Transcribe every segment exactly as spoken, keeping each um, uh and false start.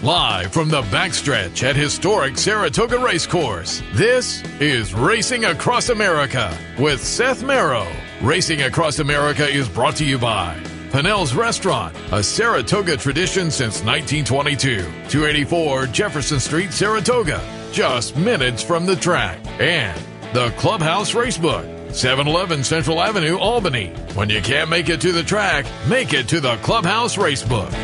Live from the backstretch at historic Saratoga Racecourse, this is Racing Across America with Seth Merrow. Racing Across America is brought to you by Pinnell's Restaurant, a Saratoga tradition since nineteen twenty-two. two eighty-four Jefferson Street, Saratoga, just minutes from the track. And the Clubhouse Racebook, seven eleven Central Avenue, Albany. When you can't make it to the track, make it to the Clubhouse Racebook.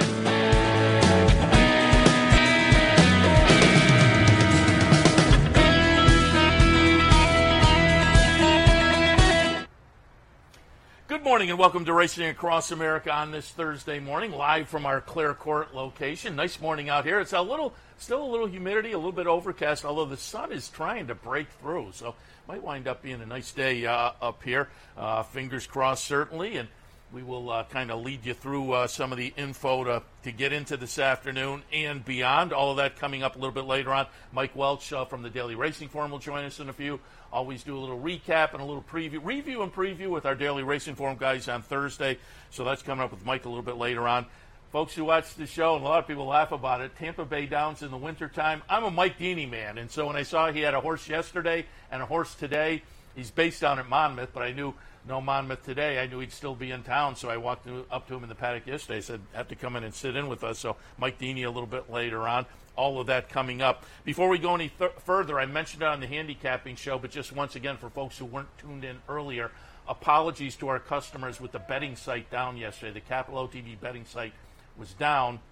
Good morning and welcome to Racing Across America on this Thursday morning, live from our Clare Court location. Nice morning out here. It's a little, still a little humidity, a little bit overcast, although the sun is trying to break through, so might wind up being a nice day uh, up here. Uh, fingers crossed, certainly, and we will uh, kind of lead you through uh, some of the info to, to get into this afternoon and beyond. All of that coming up a little bit later on. Mike Welch uh, from the Daily Racing Forum will join us in a few. Always do a little recap and a little preview, review and preview with our Daily Racing Forum guys on Thursday. So that's coming up with Mike a little bit later on. Folks who watch the show, and a lot of people laugh about it, Tampa Bay Downs in the wintertime. I'm a Mike Deeney man, and so when I saw he had a horse yesterday and a horse today, he's based down at Monmouth, but I knew no Monmouth today. I knew he'd still be in town, so I walked up to him in the paddock yesterday. I said, have to come in and sit in with us. So Mike Deeney a little bit later on. All of that coming up. Before we go any th- further, I mentioned it on the handicapping show, but just once again, for folks who weren't tuned in earlier, apologies to our customers with the betting site down yesterday. The Capital O T V betting site was down.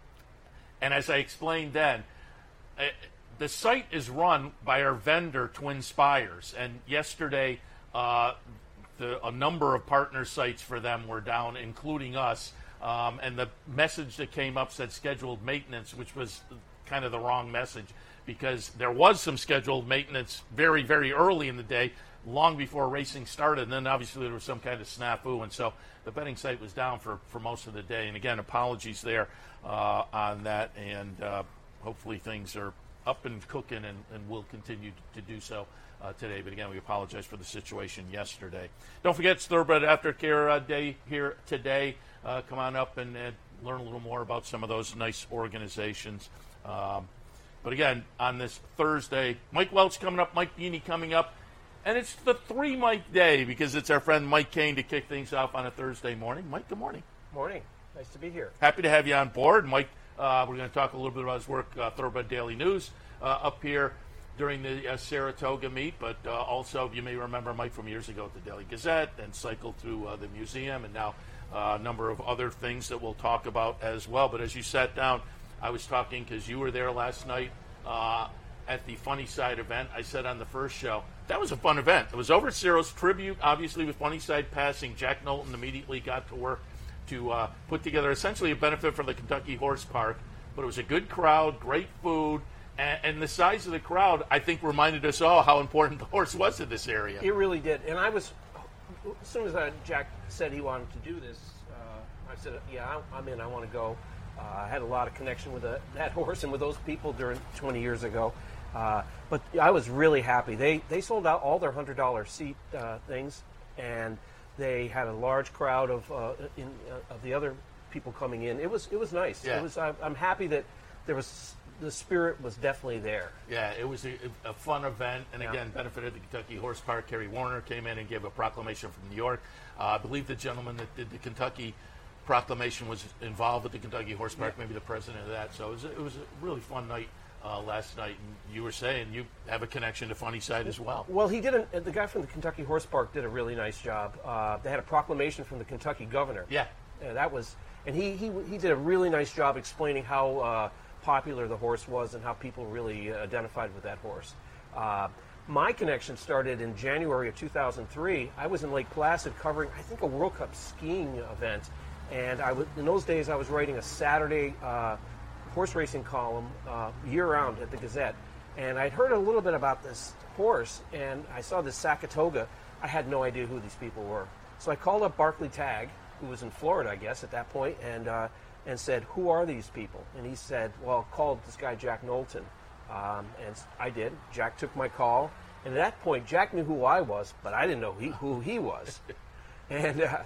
And as I explained then, uh, the site is run by our vendor, Twin Spires. And yesterday, uh, the, a number of partner sites for them were down, including us. Um, and the message that came up said scheduled maintenance, which was kind of the wrong message because there was some scheduled maintenance very, very early in the day, long before racing started, and then obviously there was some kind of snafu, and so the betting site was down for, for most of the day. And again, apologies there uh, on that, and uh, hopefully things are up and cooking and, and will continue to do so uh, today. But again, we apologize for the situation yesterday. Don't forget, it's Thoroughbred Aftercare uh, Day here today. Uh, come on up and, and learn a little more about some of those nice organizations. Um, but again, on this Thursday, Mike Welch coming up, Mike Deeney coming up, and it's the three Mike day because it's our friend Mike Kane to kick things off on a Thursday morning. Mike, good morning. Morning. Nice to be here. Happy to have you on board. Mike, uh, we're going to talk a little bit about his work, uh, Thoroughbred Daily News, uh, up here during the uh, Saratoga meet, but uh, also you may remember Mike from years ago at the Daily Gazette and cycled through uh, the museum and now uh, a number of other things that we'll talk about as well. But as you sat down, I was talking because you were there last night uh, at the Funny Side event. I said on the first show, that was a fun event. It was over at Ciro's tribute, obviously, with Funny Side passing. Jack Knowlton immediately got to work to uh, put together essentially a benefit for the Kentucky Horse Park. But it was a good crowd, great food, and, and the size of the crowd, I think, reminded us all how important the horse was in this area. It really did. And I was, as soon as uh, Jack said he wanted to do this, uh, I said, yeah, I'm in, I want to go. Uh, I had a lot of connection with the, that horse and with those people during twenty years ago. Uh, but I was really happy. They they sold out all their one hundred dollars seat uh, things, and they had a large crowd of uh, in, uh, of the other people coming in. It was it was nice. Yeah. It was. I, I'm happy that there was the spirit was definitely there. Yeah, it was a, a fun event, and Yeah. again, benefited the Kentucky Horse Park. Kerry Warner came in and gave a proclamation from New York. Uh, I believe the gentleman that did the Kentucky proclamation was involved with the Kentucky Horse Park, Yeah. maybe the president of that. So it was, it was a really fun night uh, last night. And you were saying you have a connection to Funny Side as well. Well, he did. A, the guy from the Kentucky Horse Park did a really nice job. Uh, they had a proclamation from the Kentucky governor. Yeah. Uh, that was, and he, he he did a really nice job explaining how uh, popular the horse was and how people really uh, identified with that horse. Uh, my connection started in January of two thousand three. I was in Lake Placid covering, I think, a World Cup skiing event. And I was, in those days, I was writing a Saturday uh, horse racing column uh, year-round at the Gazette. And I'd heard a little bit about this horse, and I saw this Saratoga. I had no idea who these people were. So I called up Barclay Tagg, who was in Florida, I guess, at that point, and uh, and said, who are these people? And he said, well, call this guy Jack Knowlton. Um, and I did. Jack took my call. And at that point, Jack knew who I was, but I didn't know he, who he was. and uh,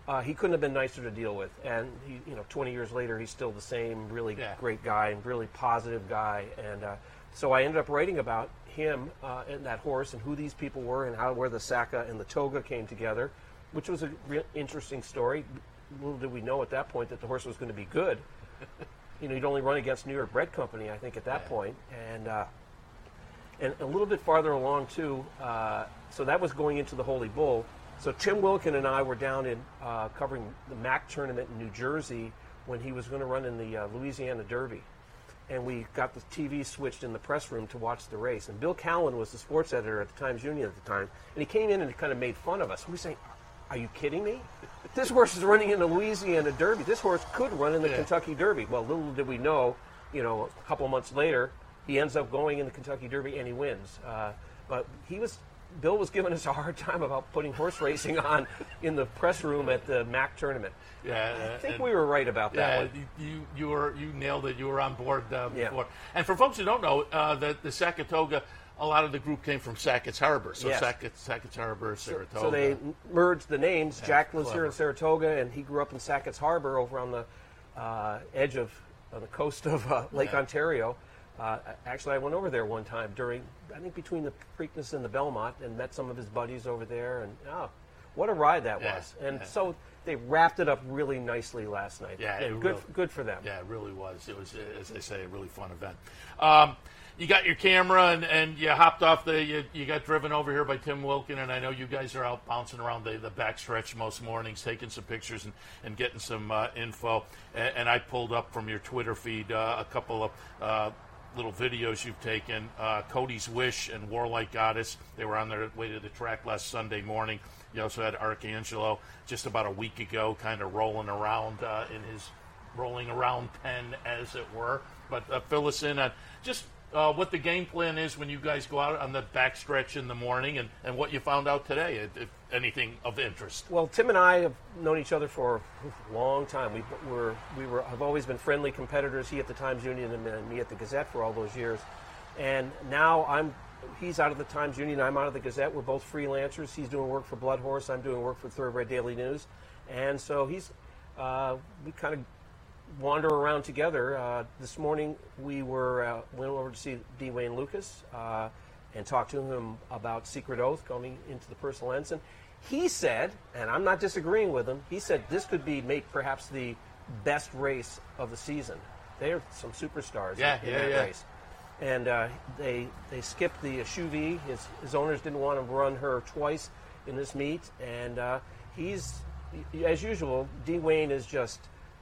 Uh, he couldn't have been nicer to deal with, and he, you know, twenty years later, he's still the same really Yeah. great guy and really positive guy. And uh, so I ended up writing about him uh, and that horse and who these people were and how where the Saka and the Toga came together, which was a real interesting story. Little did we know at that point that the horse was going to be good. You know, he'd only run against New York Bred Company, I think, at that Yeah. point. And uh, and a little bit farther along too. Uh, so that was going into the Holy Bull. So Tim Wilkin and I were down in uh, covering the M A C tournament in New Jersey when he was going to run in the uh, Louisiana Derby. And we got the T V switched in the press room to watch the race. And Bill Cowan was the sports editor at the Times-Union at the time. And he came in and kind of made fun of us. We were saying, are you kidding me? This horse is running in the Louisiana Derby. This horse could run in the Yeah. Kentucky Derby. Well, little did we know, you know, a couple of months later, he ends up going in the Kentucky Derby and he wins. Uh, but he was... Bill was giving us a hard time about putting horse racing on in the press room at the M A C tournament. Yeah, I think and- we were right about that Yeah, one. you, you you were you nailed it. You were on board uh, Yeah. before. And for folks who don't know, uh, the the Saratoga, a lot of the group came from Sackett's Harbor. So Yes. Sackett, Sackett's Harbor, Saratoga. So they merged the names. Jack lives clever. here in Saratoga, and he grew up in Sackett's Harbor over on the uh, edge of on the coast of uh, Lake Yeah. Ontario. Uh, actually, I went over there one time during, I think, between the Preakness and the Belmont, and met some of his buddies over there. And oh, what a ride that Yeah, was! And yeah. so they wrapped it up really nicely last night. Yeah, And it good, really- good for them. Yeah, it really was. It was, as I say, a really fun event. Um, you got your camera and, and you hopped off the. You, you got driven over here by Tim Wilkin, and I know you guys are out bouncing around the, the backstretch most mornings, taking some pictures and, and getting some uh, info. And, and I pulled up from your Twitter feed uh, a couple of. Uh, little videos you've taken. Uh, Cody's Wish and Warlike Goddess, they were on their way to the track last Sunday morning. You also had Arcangelo just about a week ago, kind of rolling around uh, in his rolling around pen, as it were. But uh, fill us in on just uh, what the game plan is when you guys go out on the backstretch in the morning, and, and what you found out today, if, if anything of interest. Well, Tim and I have known each other for a long time. We were we were have always been friendly competitors. He at the Times-Union and me at the Gazette for all those years. And now I'm he's out of the Times-Union. I'm out of the Gazette. We're both freelancers. He's doing work for Blood Horse. I'm doing work for Thoroughbred Daily News. And so he's uh, we kind of wander around together. Uh, this morning we were uh, went over to see D. Wayne Lucas uh, and talked to him about Secret Oath going into the Purcell Ensign. He said, and I'm not disagreeing with him, he said this could be make perhaps the best race of the season. They're some superstars Yeah, in yeah, that yeah. race. And uh, they they skipped the Chuvie. His his owners didn't want him to run her twice in this meet, and uh, he's as usual. D. Wayne is just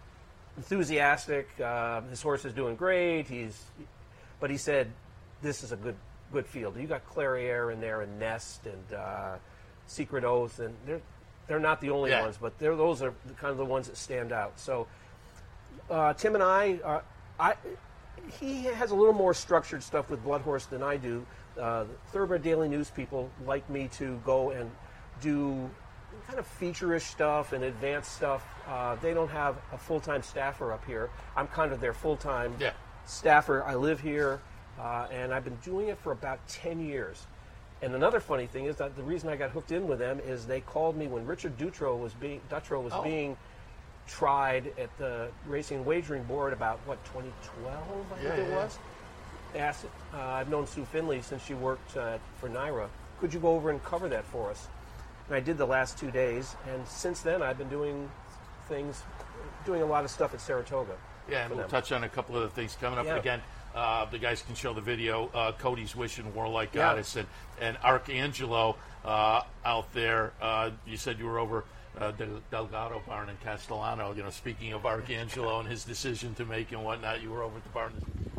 enthusiastic. Uh, his horse is doing great. He's, but he said, "This is a good good field. You got Clairiere in there, and Nest, and uh, Secret Oath, and they're they're not the only Yeah. ones, but they're those are the, kind of the ones that stand out." So uh, Tim and I, uh, I he has a little more structured stuff with Blood Horse than I do. Uh, the Thoroughbred Daily News people like me to go and do kind of feature-ish stuff and advanced stuff. Uh, they don't have a full-time staffer up here. I'm kind of their full-time Yeah. staffer. I live here, uh, and I've been doing it for about ten years. And another funny thing is that the reason I got hooked in with them is they called me when Richard Dutrow was being Dutrow was Oh. being tried at the Racing and Wagering Board about what twenty twelve I Yeah, think it yeah. was. Asked, uh, I've known Sue Finley since she worked uh, for Naira. Could you go over and cover that for us? And I did the last two days, and since then I've been doing things, doing a lot of stuff at Saratoga. Yeah, and for we'll them. touch on a couple of the things coming up. Yeah. Again, uh, the guys can show the video. Uh, Cody's Wish and Warlike Yeah. Goddess and, and Arcangelo uh, out there. Uh, you said you were over uh, Del- Delgado Barn in Castellano. You know, speaking of Arcangelo and his decision to make and whatnot, you were over at the barn.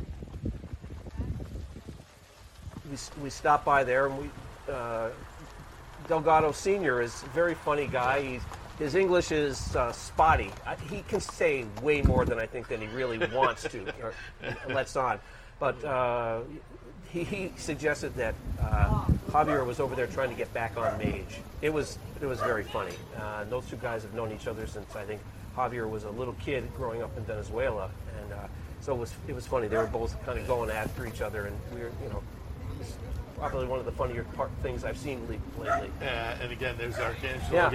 we, we stopped by there, and we uh, Delgado Senior is a very funny guy. He's, his English is uh, spotty. I, he can say way more than I think than he really wants to or lets on. But uh, he, he suggested that uh, Javier was over there trying to get back on Mage. It was it was very funny. Uh, those two guys have known each other since I think Javier was a little kid growing up in Venezuela, and uh, so it was it was funny. They were both kind of going after each other, and we were you know. Probably one of the funnier part, things I've seen le- lately. Uh, and again, there's Arcangelo Yeah. again.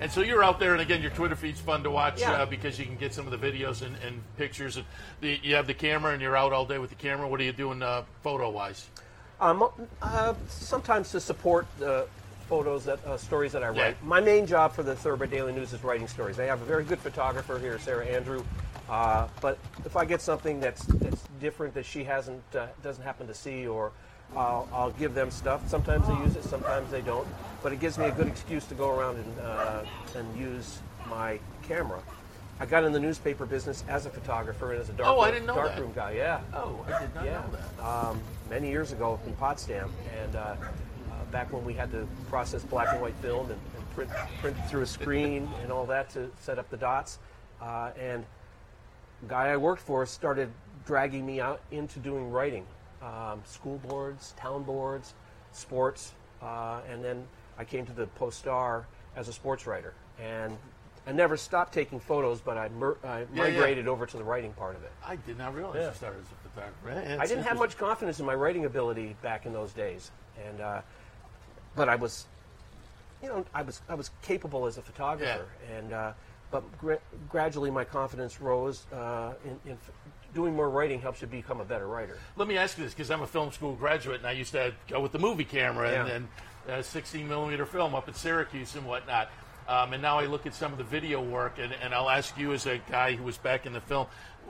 And so you're out there, and again, your Twitter feed's fun to watch Yeah. uh, because you can get some of the videos and, and pictures. And the, you have the camera, and you're out all day with the camera. What are you doing uh, photo-wise? Um, uh, sometimes to support the photos, that uh, stories that I Yeah. write. My main job for the Thoroughbred Daily News is writing stories. I have a very good photographer here, Sarah Andrew. Uh, but if I get something that's that's different that she hasn't uh, doesn't happen to see, or I'll, I'll give them stuff. Sometimes they use it, sometimes they don't. But it gives me a good excuse to go around and uh, and use my camera. I got in the newspaper business as a photographer and as a dark Oh, I didn't know that. darkroom guy. Yeah. Oh, I did not Yeah, know that. um, many years ago in Potsdam, and uh, uh, back when we had to process black and white film and, and print, print through a screen and all that to set up the dots. Uh, and the guy I worked for started dragging me out into doing writing, um, school boards, town boards, sports, uh, and then I came to the Post-Star as a sports writer. And I never stopped taking photos, but I, mer- I Yeah, migrated over to the writing part of it. I did not realize Yeah. you started as a photographer. Yeah, I it's didn't have interesting. much confidence in my writing ability back in those days, and uh, but I was, you know, I was I was capable as a photographer, and uh, but gra- gradually my confidence rose. Uh, in, in f- doing more writing helps you become a better writer. Let me ask you this, because I'm a film school graduate, and I used to go with the movie camera and, Yeah. and uh, sixteen millimeter film up at Syracuse and whatnot. Um, and now I look at some of the video work, and, and I'll ask you as a guy who was back in the film,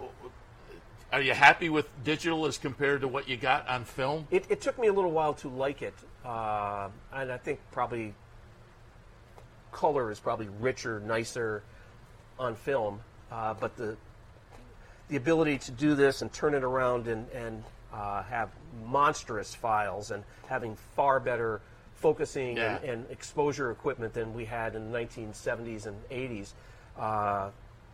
are you happy with digital as compared to what you got on film? It, it took me a little while to like it, uh, and I think probably color is probably richer, nicer on film, uh, but the the ability to do this and turn it around and, and uh, have monstrous files and having far better focusing Yeah. and, and exposure equipment than we had in the nineteen seventies and eighties. Uh,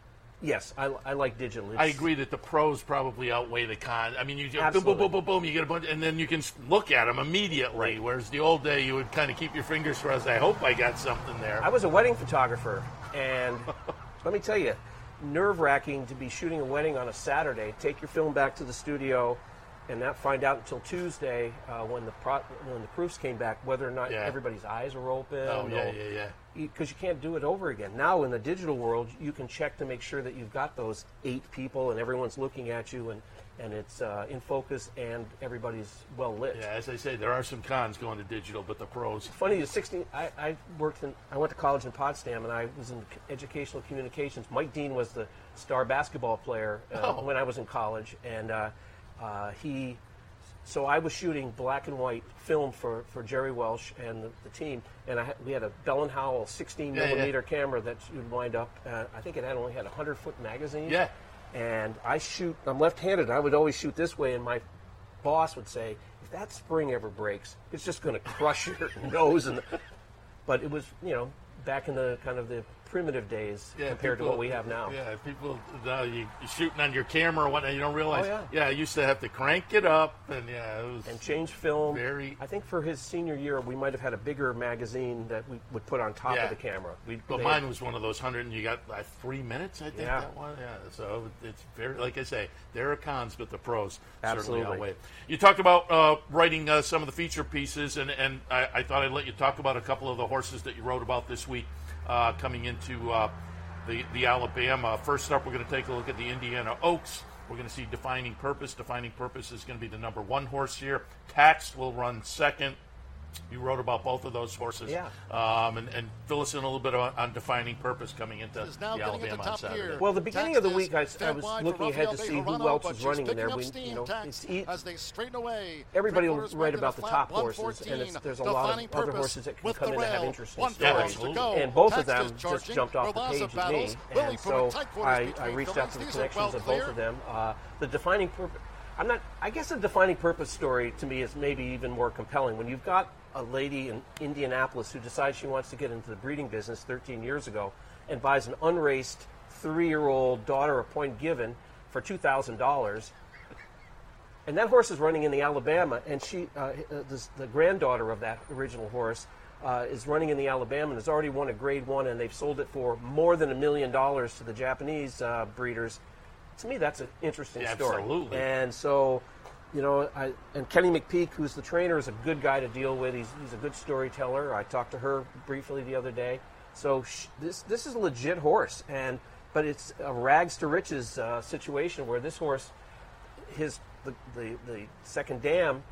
yes, I, I like digital. I It's- agree that the pros probably outweigh the cons. I mean, you just boom, boom, Absolutely. boom, boom, boom, you get a bunch, and then you can s- look at them immediately. Right. Whereas the old day, you would kind of keep your fingers crossed. I hope I got something there. I was a wedding photographer, and let me tell you, nerve-wracking to be shooting a wedding on a Saturday. Take your film back to the studio, and not find out until Tuesday uh, when the pro- when the proofs came back whether or not Yeah. everybody's eyes are open. oh yeah, yeah, yeah. Because you can't do it over again. Now in the digital world, you can check to make sure that you've got those eight people and everyone's looking at you, and and it's uh, in focus and everybody's well lit. Yeah, as I say, there are some cons going to digital, but the pros. Funny, the sixteen. I, I worked in. I went to college in Potsdam, and I was in educational communications. Mike Dean was the star basketball player uh, Oh. when I was in college, and uh, uh, he. So I was shooting black and white film for, for Jerry Welsh and the, the team, and I had, we had a Bell and Howell sixteen Yeah, yeah. millimeter camera that you'd wind up. Uh, I think it had only had a hundred foot magazine. Yeah. And I shoot. I'm left-handed. I would always shoot this way, and my boss would say, "If that spring ever breaks, it's just going to crush your nose." And but it was, you know, back in the kind of the primitive days Yeah, compared people- to what we have now. Yeah, people, now you, you're shooting on your camera or whatnot, you don't realize. Oh, yeah. I used to have to crank it up, and yeah, it was. And change film. Very- I think for his senior year, we might have had a bigger magazine that we would put on top Yeah. of the camera. We, But they- mine was one of those hundred, and you got like three minutes, I think Yeah. that one. Yeah, so it's very, like I say, there are cons, but the pros certainly Absolutely. outweigh. You talked about uh, writing uh, some of the feature pieces, and and I, I thought I'd let you talk about a couple of the horses that you wrote about this week uh, coming into uh, the the Alabama. First up, we're going to take a look at the Indiana Oaks. We're going to see Defining Purpose. Defining Purpose is going to be the number one horse here. Taxed will run second. You wrote about both of those horses. Yeah. Um, and, and fill us in a little bit on, on Defining Purpose coming into Is now the getting into Alabama on top Saturday. gear. Well, the beginning of the Tax week, I, is I dead was wide looking for ahead to Rafael see who Bejarano, else but was she's running in picking there. up We, steam. you know, Tax it's e- as they straighten away. everybody will Three-quarters write way to about the flat, top horses, one and it's, fourteen. there's a lot Defining of other Purpose horses that can with come the in and have rail. interesting One stories. furlongs to go. And both of Tax them is just charging. jumped off the Rabaza page at me, battles. Willie and put so in tight quarters I, I between reached out to the Phillies. These are connections well of both clear. of them. Uh, the Defining Purpose. I'm not. I guess the Defining Purpose story to me is maybe even more compelling. When you've got a lady in Indianapolis who decides she wants to get into the breeding business thirteen years ago and buys an unraced three-year-old daughter of Point Given for two thousand dollars, and that horse is running in the Alabama, and she, uh, uh, this, the granddaughter of that original horse, uh, is running in the Alabama and has already won a Grade One, and they've sold it for more than a million dollars to the Japanese uh, breeders. To me, that's an interesting Yeah, story. absolutely. And so, you know, I, and Kenny McPeak, who's the trainer, is a good guy to deal with. He's, he's a good storyteller. I talked to her briefly the other day. So sh- this this is a legit horse, and but it's a rags to riches uh, situation where this horse, his the, the the second dam,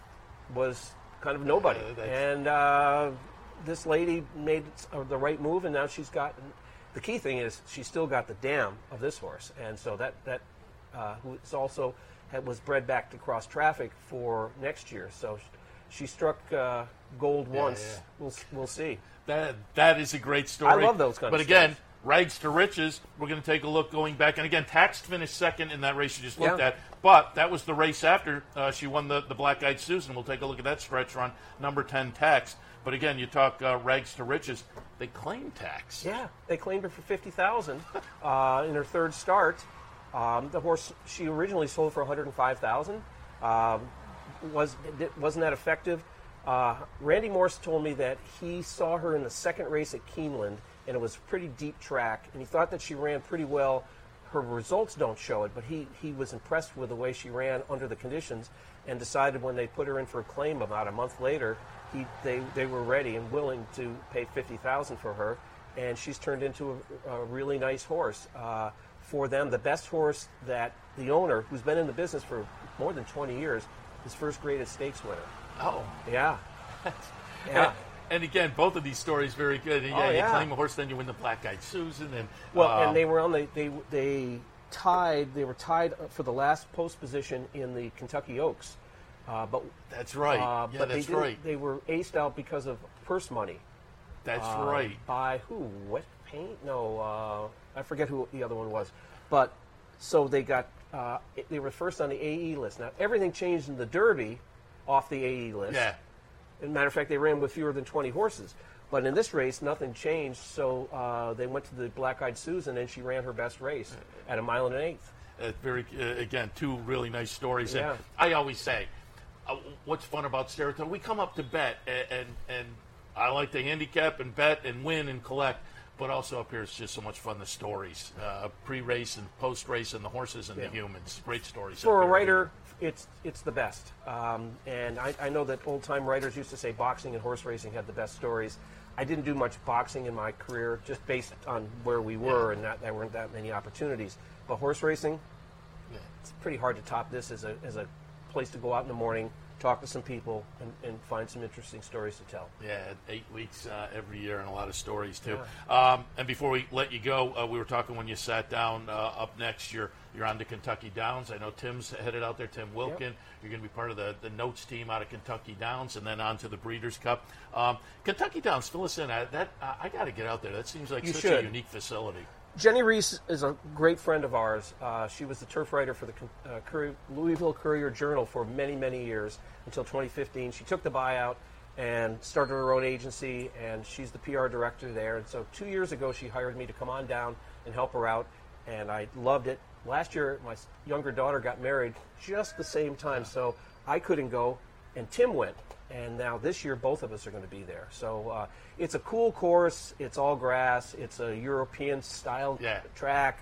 was kind of nobody, Uh, and uh, this lady made the right move, and now she's got. The key thing is she's still got the dam of this horse, and so that that uh, who is also had, was bred back to cross traffic for next year. So she struck uh, gold Yeah, once. yeah. We'll we'll see. That that is a great story. I love those kind but of again, stories. rags to riches. We're going to take a look going back, and again, Tax finished second in that race you just looked Yeah. at. But that was the race after uh, she won the the Black Eyed Susan. We'll take a look at that stretch run, number ten Tax. But again, you talk uh, rags to riches. They claim Tax. Yeah, they claimed her for fifty thousand uh, in her third start. Um, the horse she originally sold for one hundred and five thousand. Um, was wasn't that effective? Uh, Randy Morse told me that he saw her in the second race at Keeneland, and it was a pretty deep track, and he thought that she ran pretty well. Her results don't show it, but he, he was impressed with the way she ran under the conditions, and decided when they put her in for a claim about a month later, he they, they were ready and willing to pay fifty thousand dollars for her, and she's turned into a, a really nice horse. Uh, for them, the best horse that the owner, who's been in the business for more than twenty years, his first graded stakes winner. Oh. Yeah. And, Yeah. and again, both of these stories very good. Yeah, Oh, you yeah. claim a horse, then you win the Black Eyed Susan, and Well, um, and they were on the they they tied they were tied for the last post position in the Kentucky Oaks, uh, but that's right. uh, yeah, but that's they didn't- right. They were aced out because of purse money. That's uh, right. By who? Wet Paint? No, uh, I forget who the other one was. But so they got uh, they were first on the A E list. Now everything changed in the Derby, off the A E list. Yeah. As a matter of fact, they ran with fewer than twenty horses. But in this race, nothing changed, so uh, they went to the Black Eyed Susan, and she ran her best race at a mile and an eighth. Uh, very uh, again, two really nice stories. Yeah. And I always say, uh, what's fun about Saratoga? We come up to bet, and, and and I like to handicap and bet and win and collect. But also up here, it's just so much fun. The stories, uh, pre-race and post-race, and the horses and Yeah. the humans. Great stories. For up a here. writer, it's it's the best. Um, and I, I know that old-time writers used to say boxing and horse racing had the best stories. I didn't do much boxing in my career, just based on where we were, and not, there weren't that many opportunities. But horse racing, Yeah. it's pretty hard to top this as a as a place to go out in the morning, talk to some people, and, and find some interesting stories to tell. Yeah, eight weeks uh, every year, and a lot of stories too. Um, and before we let you go, uh, we were talking when you sat down. Uh, up next, you're you're on to Kentucky Downs. I know Tim's headed out there. Tim Wilkin. Yep. You're going to be part of the, the Notes team out of Kentucky Downs, and then on to the Breeders' Cup. Um, Kentucky Downs, fill us in. I, that uh, I got to get out there. That seems like You such should. a unique facility. Jenny Reese is a great friend of ours. Uh, she was the turf writer for the uh, Courier, Louisville Courier Journal for many, many years until twenty fifteen. She took the buyout and started her own agency, and she's the P R director there. And so two years ago, she hired me to come on down and help her out, and I loved it. Last year, my younger daughter got married just the same time, so I couldn't go, and Tim went. And now this year, both of us are going to be there. So uh, it's a cool course. It's all grass. It's a European-style Yeah. track.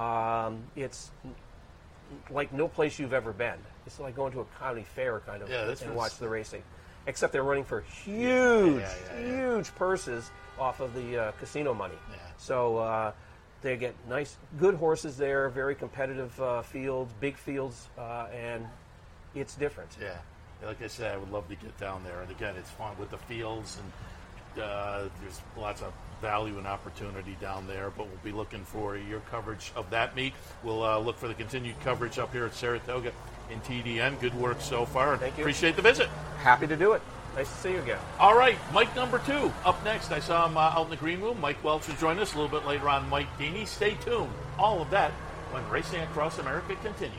Um, it's like no place you've ever been. It's like going to a county fair kind of Yeah, that's and what's- watch the racing. Except they're running for huge, Yeah, yeah, yeah. huge purses off of the uh, casino money. Yeah. So uh, they get nice, good horses there, very competitive uh, fields, big fields, uh, and it's different. Yeah. Like I said, I would love to get down there. And again, it's fun with the fields, and uh, there's lots of value and opportunity down there. But we'll be looking for your coverage of that meet. We'll uh, look for the continued coverage up here at Saratoga in T D N. Good work so far. And Thank you. Appreciate the visit. Happy to do it. Nice to see you again. All right, Mike number two up next. I saw him uh, out in the green room. Mike Welch will join us a little bit later on. Mike Deeney. Stay tuned. All of that when Racing Across America continues.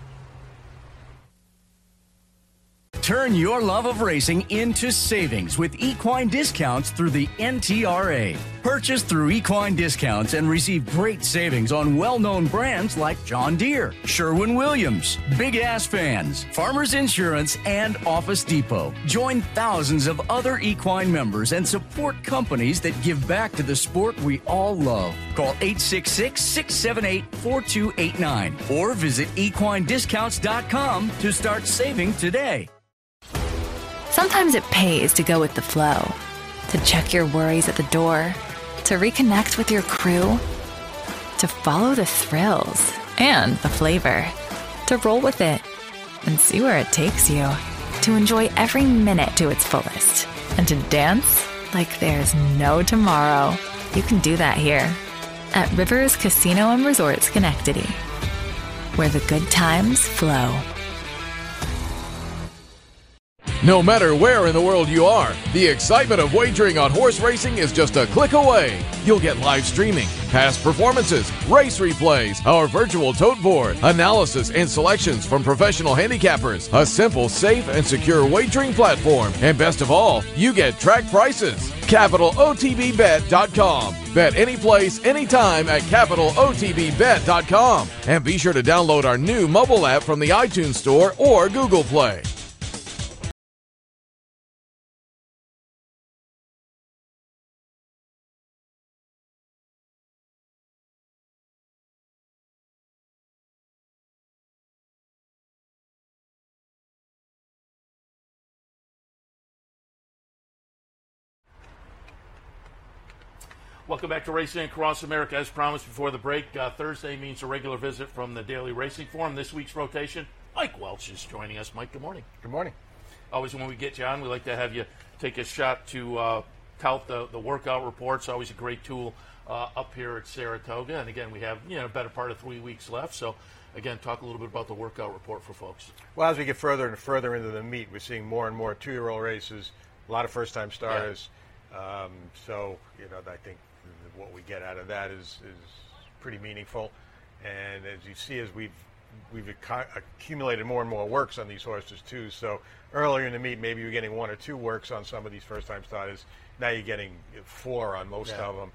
Turn your love of racing into savings with equine discounts through the N T R A. Purchase through equine discounts and receive great savings on well-known brands like John Deere, Sherwin-Williams, Big Ass Fans, Farmers Insurance, and Office Depot. Join thousands of other equine members and support companies that give back to the sport we all love. Call eight six six, six seven eight, four two eight nine or visit equine discounts dot com to start saving today. Sometimes it pays to go with the flow, to check your worries at the door, To reconnect with your crew? To follow the thrills and the flavor? To roll with it and see where it takes you? To enjoy every minute to its fullest? And to dance like there's no tomorrow? You can do that here at Rivers Casino and Resorts Schenectady, where the good times flow. No matter where in the world you are, the excitement of wagering on horse racing is just a click away. You'll get live streaming, past performances, race replays, our virtual tote board, analysis and selections from professional handicappers, a simple, safe, and secure wagering platform, and best of all, you get track prices. capital O T B bet dot com. Bet any place, anytime at capital O T B bet dot com. And be sure to download our new mobile app from the iTunes Store or Google Play. Welcome back to Racing Across America. As promised before the break, uh, Thursday means a regular visit from the Daily Racing Forum. This week's rotation, Mike Welch is joining us. Mike, good morning. Good morning. Always when we get you on, we like to have you take a shot to uh, tout the, the workout reports. Always a great tool uh, up here at Saratoga. And again, we have you know a better part of three weeks left. So again, talk a little bit about the workout report for folks. Well, as we get further and further into the meet, we're seeing more and more two-year-old races, a lot of first-time starters. Yeah. Um, so, you know, I think what we get out of that is, is pretty meaningful. And as you see, as we've we've accumulated more and more works on these horses too. So earlier in the meet, maybe you're getting one or two works on some of these first-time starters. Now you're getting four on most yeah. of them,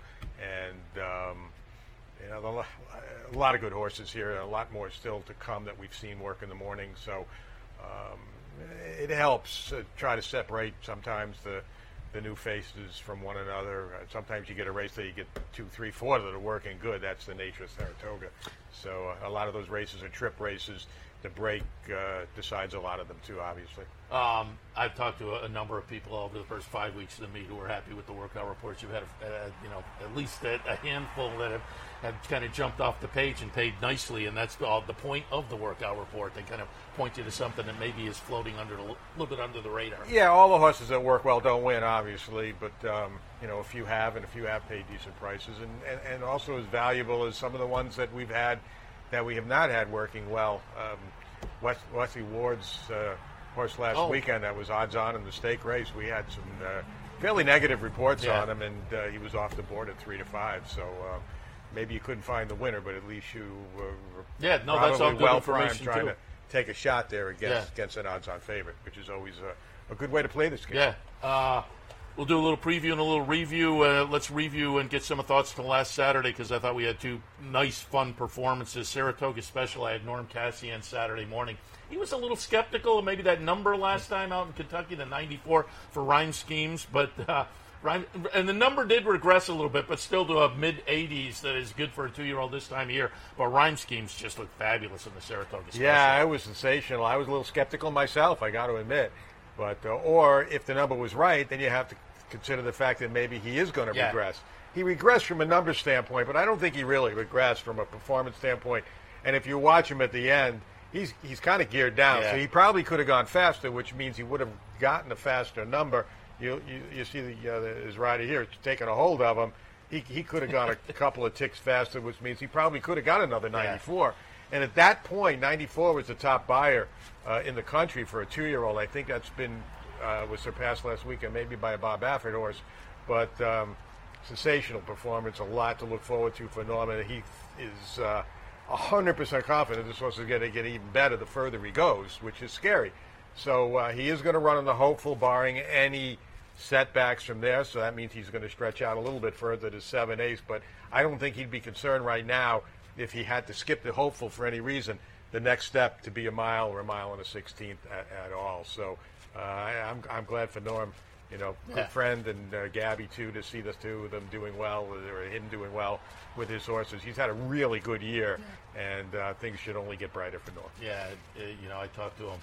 and um, you know a lot of good horses here. A lot more still to come that we've seen work in the morning. So um, it helps to try to separate sometimes the. the new faces from one another. Uh, sometimes you get a race that you get two, three, four that are working good. That's the nature of Saratoga. So uh, a lot of those races are trip races. The break uh, decides a lot of them too, obviously. Um, I've talked to a, a number of people over the first five weeks of the meet who are happy with the workout reports. You've had, a, a, you know, at least a, a handful that have, have kind of jumped off the page and paid nicely, and that's all the point of the workout report. They kind of point you to something that maybe is floating under a little bit under the radar. Yeah, all the horses that work well don't win, obviously, but um, you know, a few have, and a few have paid decent prices, and, and, and also as valuable as some of the ones that we've had that we have not had working well. Um, Wes- Wesley Ward's uh, horse last oh. weekend that was odds on in the stake race. We had some uh, fairly negative reports yeah. on him, and uh, he was off the board at three to five. So uh, maybe you couldn't find the winner, but at least you uh, were yeah, no, probably that's all good well information primed trying too. to take a shot there against yeah. against an odds-on favorite, which is always a, a good way to play this game. Yeah. Uh, We'll do a little preview and a little review. Uh, let's review and get some thoughts from last Saturday because I thought we had two nice, fun performances. Saratoga Special, I had Norm Cassian Saturday morning. He was a little skeptical of maybe that number last time out in Kentucky, the ninety-four for Rhyme Schemes, but uh, Rhyme, and the number did regress a little bit, but still to a mid eighties that is good for a two-year-old this time of year. But Rhyme Schemes just looked fabulous in the Saratoga Special. Yeah, it was sensational. I was a little skeptical myself, I got to admit. But uh, or if the number was right, then you have to consider the fact that maybe he is going to yeah. regress. He regressed from a number standpoint, but I don't think he really regressed from a performance standpoint. And if you watch him at the end, he's he's kind of geared down. Yeah. So he probably could have gone faster, which means he would have gotten a faster number. You you, you see the, uh, his rider here taking a hold of him. He he could have gone a couple of ticks faster, which means he probably could have got another ninety-four. Yeah. And at that point, ninety-four was the top buyer uh, in the country for a two-year-old. I think that's been uh, was surpassed last weekend, maybe by a Bob Baffert horse. But um, sensational performance, a lot to look forward to for Norman. He is uh, one hundred percent confident this horse is going to get even better the further he goes, which is scary. So uh, he is going to run in the hopeful, barring any setbacks from there. So that means he's going to stretch out a little bit further to seven eighths. But I don't think he'd be concerned right now if he had to skip the hopeful for any reason, the next step to be a mile or a mile and a sixteenth at, at all. So uh, I, I'm I'm glad for Norm, you know, good yeah. friend, and uh, Gabby too, to see the two of them doing well, or him doing well with his horses. He's had a really good year, yeah. and uh, things should only get brighter for Norm. Yeah, uh, you know, I talked to him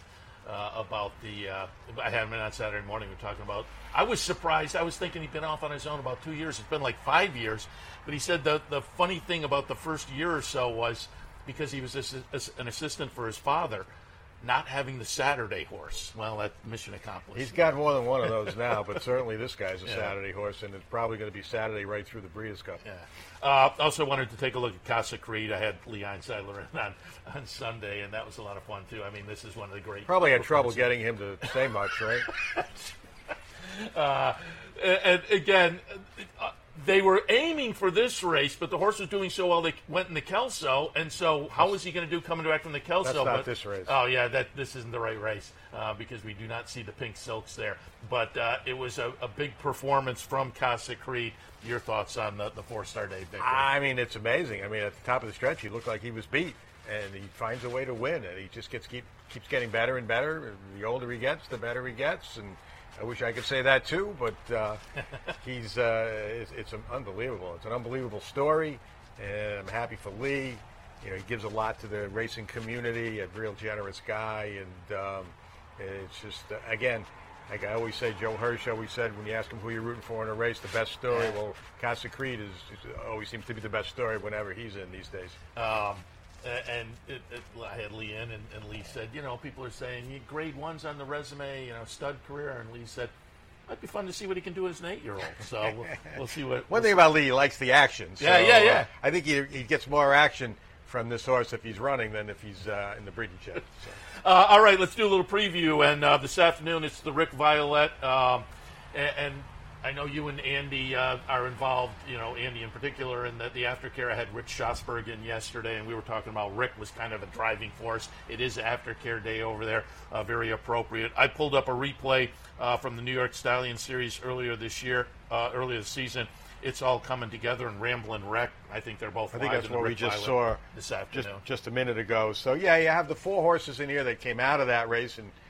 uh, about the. Uh, I had him in on Saturday morning. We were talking about. I was surprised. I was thinking he'd been off on his own about two years. It's been like five years. But he said the the funny thing about the first year or so was because he was an assistant for his father, not having the Saturday horse. Well, that mission accomplished. He's got more than one of those now, but certainly this guy's a yeah. Saturday horse, and it's probably going to be Saturday right through the Breeders' Cup. Yeah. Uh, also wanted to take a look at Casa Creed. I had Leon Seidler in on, on Sunday, and that was a lot of fun, too. I mean, this is one of the great... Probably had trouble getting him to say much, right? uh, and, and again... Uh, They were aiming for this race, but the horse was doing so well they went in the Kelso, and so how was he going to do coming back from the Kelso? That's not but, this race. Oh, yeah, that this isn't the right race uh, because we do not see the pink silks there. But uh, it was a, a big performance from Casa Creed. Your thoughts on the, the four-star day victory? I mean, it's amazing. I mean, at the top of the stretch, he looked like he was beat, and he finds a way to win, and he just gets keep, keeps getting better and better. The older he gets, the better he gets, and I wish I could say that too, but uh, he's uh, it's, it's unbelievable. It's an unbelievable story, and I'm happy for Lee. You know, he gives a lot to the racing community, a real generous guy, and um, it's just, uh, again, like I always say, Joe Hirsch always said when you ask him who you're rooting for in a race, the best story, well, Casa Creed is, is always seems to be the best story whenever he's in these days. Um, And it, it, I had Lee in, and, and Lee said, you know, people are saying he grade one's on the resume, you know, stud career. And Lee said, might be fun to see what he can do as an eight-year-old. So we'll, we'll see what. One we'll thing see. about Lee, he likes the action. So, yeah, yeah, yeah. Uh, I think he, he gets more action from this horse if he's running than if he's uh, in the breeding shed. So. Uh, all right, let's do a little preview. And uh, this afternoon, it's the Rick Violet. Um, and, and I know you and Andy uh, are involved, you know, Andy in particular, in the, the aftercare. I had Rich Schosberg in yesterday, and we were talking about Rick was kind of a driving force. It is aftercare day over there, uh, very appropriate. I pulled up a replay uh, from the New York Stallion Series earlier this year, uh, earlier this season. It's all coming together, and Ramblin' Wreck, I think they're both I think live that's in the what we Rick just Violet saw this afternoon. Just, just a minute ago. So, yeah, you have the four horses in here that came out of that race, and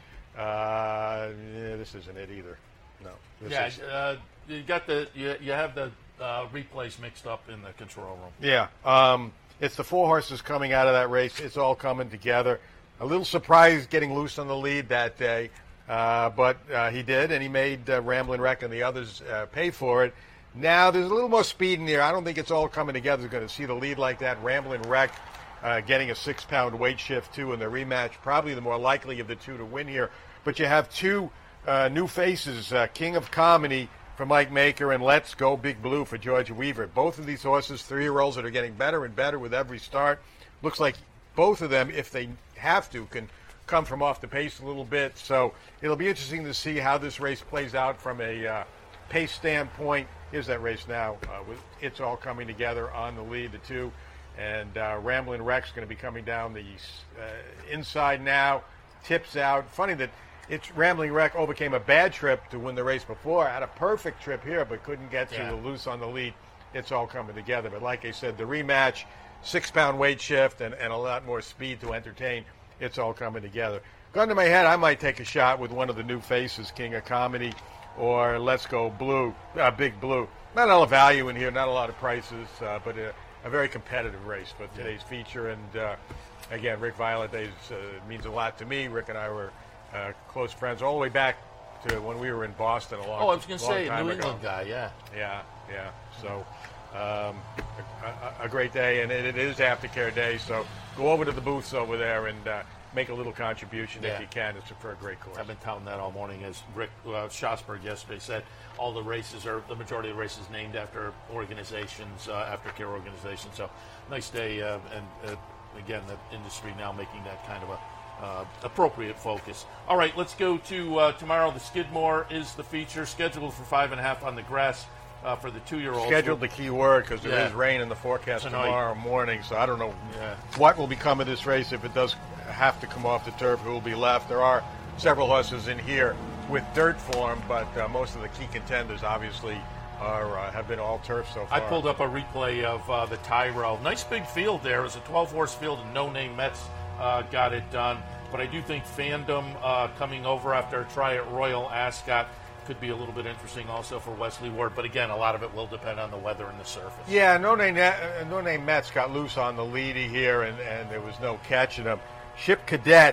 uh, yeah, this isn't it either. No. This yeah, is, uh, you got the you, you have the uh, replays mixed up in the control room. Yeah, um, it's the four horses coming out of that race. It's all coming together. A little surprised getting loose on the lead that day, uh, but uh, he did, and he made uh, Ramblin' Wreck and the others uh, pay for it. Now there's a little more speed in there. I don't think it's all coming together. You're going to see the lead like that. Ramblin' Wreck uh, getting a six-pound weight shift too in the rematch, probably the more likely of the two to win here. But you have two uh, new faces: uh, King of Comedy for Mike Maker and Let's Go Big Blue for Georgia Weaver. Both of these horses, three-year-olds that are getting better and better with every start. Looks like both of them, if they have to, can come from off the pace a little bit. So it'll be interesting to see how this race plays out from a uh, pace standpoint. Here's that race now. Uh, with it's all coming together on the lead, the two. And uh, Ramblin' Wreck's going to be coming down the uh, inside now. Tips out. Funny that it's Ramblin' Wreck overcame a bad trip to win the race before. Had a perfect trip here, but couldn't get to yeah. the loose on the lead. It's all coming together. But like I said, the rematch, six-pound weight shift, and, and a lot more speed to entertain. It's all coming together. Gun to my head, I might take a shot with one of the new faces, King of Comedy, or Let's Go Blue, uh, Big Blue. Not a lot of value in here, not a lot of prices, uh, but a, a very competitive race for today's yeah. feature. And uh, again, Rick Violet Days uh, means a lot to me. Rick and I were uh, close friends all the way back to when we were in Boston a long, oh, I was going to say, time New ago. England guy, yeah. Yeah, yeah. So um, a, a great day, and it, it is aftercare day. So go over to the booths over there and uh, make a little contribution yeah. if you can. It's for a great course. I've been touting that all morning. As Rick uh, Schosberg yesterday said, all the races are, the majority of the races named after organizations, uh, aftercare organizations. So nice day, uh, and uh, again, the industry now making that kind of a uh, appropriate focus. All right, let's go to uh, tomorrow. The Skidmore is the feature, scheduled for five and a half on the grass. Uh, for the two-year-olds. Scheduled the key word because there yeah. is rain in the forecast Tonight. tomorrow morning, so I don't know yeah. what will become of this race if it does have to come off the turf, who will be left. There are several horses in here with dirt form, but uh, most of the key contenders obviously are uh, have been all turf so far. I pulled up a replay of uh, the Tyro. Nice big field there. It was a twelve-horse field, and No Name Mets uh, got it done. But I do think Fandom uh, coming over after a try at Royal Ascot could be a little bit interesting also for Wesley Ward. But again, a lot of it will depend on the weather and the surface. Yeah, No Name, uh, no Name Mets got loose on the leady here, and, and there was no catching him. Ship Cadet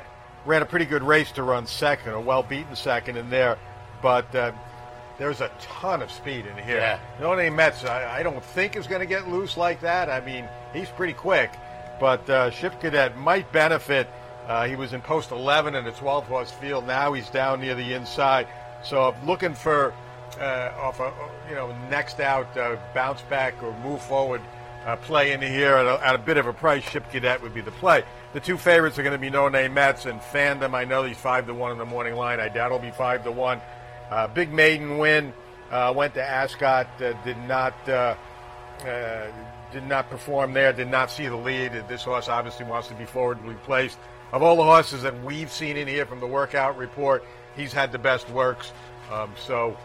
ran a pretty good race to run second, a well-beaten second in there. But uh, there's a ton of speed in here. Yeah. No Name Metz, I, I don't think is going to get loose like that. I mean, he's pretty quick. But uh, Ship Cadet might benefit. Uh, he was in post eleven in a twelve horse field. Now he's down near the inside. So I'm looking for uh, off a you know next out uh, bounce back or move forward uh, play into here at a, at a bit of a price. Ship Cadet would be the play. The two favorites are going to be No Name Metz and Fandom. I know he's five to one in the morning line. I doubt he'll be five to one. Uh, big maiden win. Uh, went to Ascot. Uh, did not. Uh, uh, Did not perform there, did not see the lead. This horse obviously wants to be forwardly placed. Of all the horses that we've seen in here from the workout report, he's had the best works. Um, so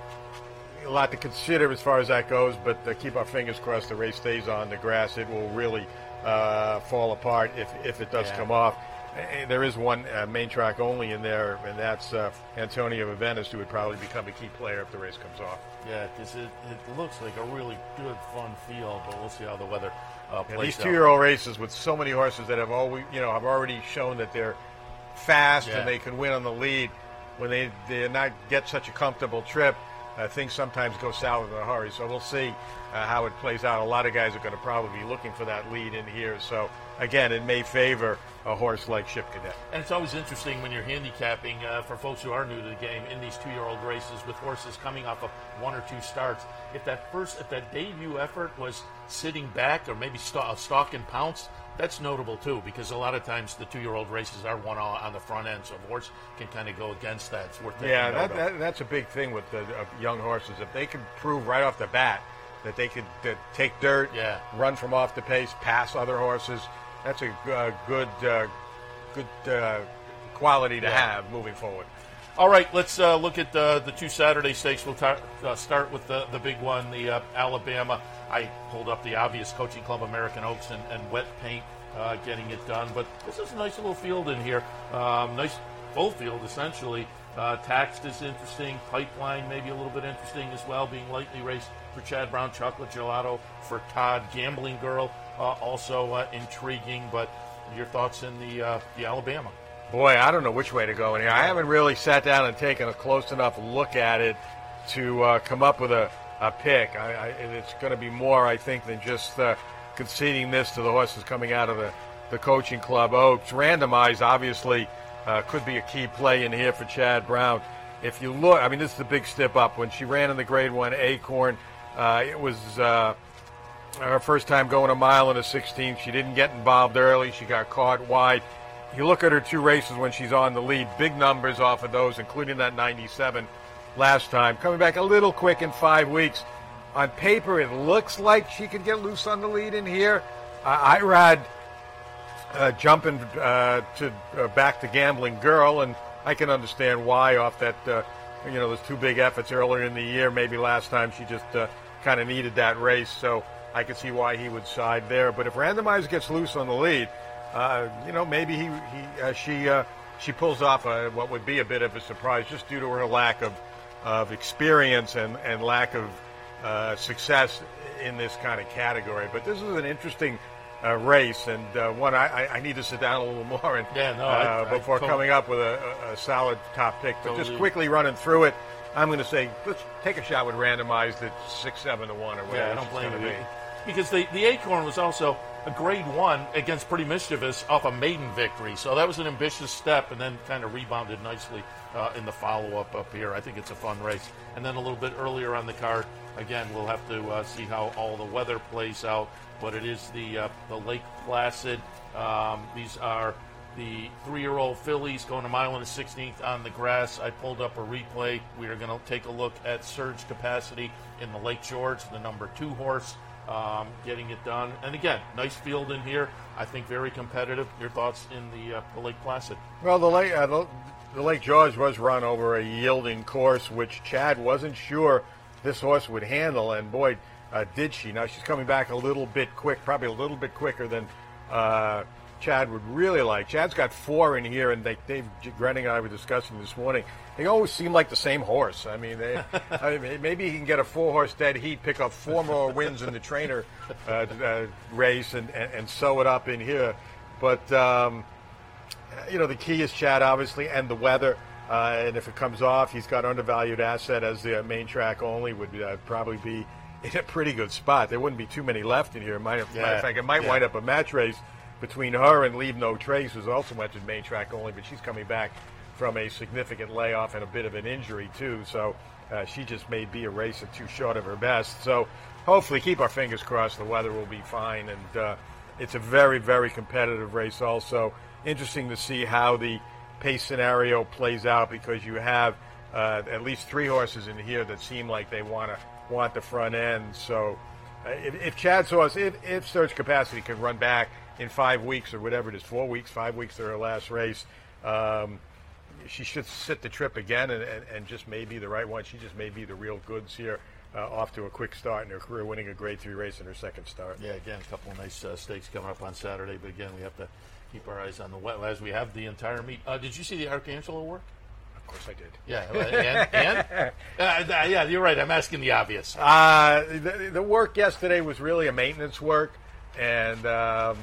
a lot to consider as far as that goes, but uh, keep our fingers crossed the race stays on the grass. It will really uh, fall apart if, if it does yeah. come off. Uh, there is one uh, main track only in there, and that's uh, Antonio Vivenis, who would probably become a key player if the race comes off. Yeah, because it, it looks like a really good, fun field, but we'll see how the weather uh, plays yeah, these out. two-year-old races with so many horses that have always, you know, have already shown that they're fast yeah. and they can win on the lead. When they they not get such a comfortable trip, uh, things sometimes go south in a hurry. So we'll see uh, how it plays out. A lot of guys are going to probably be looking for that lead in here. So again, it may favor a horse like Ship Cadet. And it's always interesting when you're handicapping uh, for folks who are new to the game in these two-year-old races with horses coming off of one or two starts. If that first, if that debut effort was sitting back or maybe st- stalk and pounce, that's notable too, because a lot of times the two-year-old races are won on, on the front end, so a horse can kind of go against that. It's worth taking Yeah, note that, of. that, that's a big thing with the uh, young horses. If they can prove right off the bat that they could uh, take dirt, yeah. run from off the pace, pass other horses, that's a uh, good uh, good uh, quality to Yeah. have moving forward. All right, let's uh, look at the, the two Saturday stakes. We'll tar- uh, start with the, the big one, the uh, Alabama. I pulled up the obvious Coaching Club American Oaks and, and wet paint uh, getting it done. But this is a nice little field in here. Um, nice full field, essentially. Uh, Taxed is interesting. Pipeline maybe a little bit interesting as well, being lightly raced for Chad Brown. Chocolate Gelato for Todd. Gambling Girl uh, also uh, intriguing. But your thoughts in the uh, the Alabama? Boy, I don't know which way to go in here. I haven't really sat down and taken a close enough look at it to uh, come up with a, a pick. I, I, it's going to be more, I think, than just uh, conceding this to the horses coming out of the, the Coaching Club Oaks. Randomized, obviously, uh, could be a key play in here for Chad Brown. If you look, I mean, this is a big step up. When she ran in the Grade One Acorn, uh, it was uh, her first time going a mile and a sixteenth. She didn't get involved early. She got caught wide. You look at her two races when she's on the lead, big numbers off of those, including that ninety-seven last time. Coming back a little quick in five weeks. On paper, it looks like she could get loose on the lead in here. Uh, Irad uh, jumping uh, to uh, back to Gambling Girl, and I can understand why off that, uh, you know, those two big efforts earlier in the year. Maybe last time she just uh, kind of needed that race, so I could see why he would side there. But if Randomizer gets loose on the lead, Uh, you know, maybe he, he uh, she uh, she pulls off a, what would be a bit of a surprise just due to her lack of of experience and, and lack of uh, success in this kind of category. But this is an interesting uh, race, and uh, one I, I need to sit down a little more and Yeah, no, uh, I- I before totally- coming up with a, a solid top pick. But just Totally. quickly running through it, I'm going to say let's take a shot with Randomized at six, seven to one or whatever. Yeah, I don't it's blame gonna you. be. Because the, the Acorn was also a grade one against Pretty Mischievous off a maiden victory. So that was an ambitious step and then kind of rebounded nicely uh, in the follow-up up here. I think it's a fun race. And then a little bit earlier on the card, again, we'll have to uh, see how all the weather plays out. But it is the, uh, the Lake Placid. Um, these are the three-year-old fillies going a mile and a sixteenth on the grass. I pulled up a replay. We are going to take a look at surge capacity in the Lake George, the number two horse. Um, getting it done. And again, nice field in here. I think very competitive. Your thoughts in the, uh, the Lake Placid? Well, the Lake, uh, the, the Lake George was run over a yielding course, which Chad wasn't sure this horse would handle, and boy, uh, did she. Now, she's coming back a little bit quick, probably a little bit quicker than uh, Chad would really like. Chad's got four in here, and they, Dave Grenning and I were discussing this morning. They always seem like the same horse. I mean, they, I mean maybe he can get a four-horse dead heat, pick up four more wins in the trainer uh, uh, race, and, and, and sew it up in here. But um, you know, the key is Chad, obviously, and the weather. Uh, and if it comes off, he's got undervalued asset as the main track only, would uh, probably be in a pretty good spot. There wouldn't be too many left in here. Might, yeah. Matter of fact, it might yeah. wind up a match race between her and Leave No Trace, who's also went to main track only, but she's coming back from a significant layoff and a bit of an injury, too. So uh, she just may be a race or two short of her best. So hopefully keep our fingers crossed the weather will be fine. And uh, it's a very, very competitive race also. Interesting to see how the pace scenario plays out, because you have uh, at least three horses in here that seem like they want to want the front end. So uh, if, if Chad's horse, if, if Surge Capacity can run back in five weeks or whatever it is, four weeks, five weeks to her last race, um, she should sit the trip again and, and, and just may be the right one. She just may be the real goods here, uh, off to a quick start in her career, winning a grade three race in her second start. Yeah, again, a couple of nice uh, stakes coming up on Saturday, but again, we have to keep our eyes on the wet as we have the entire meet. Uh, did you see the Arcangelo work? Of course I did. Yeah, and, and? Uh, yeah, you're right. I'm asking the obvious. Uh, the, the work yesterday was really a maintenance work, and um,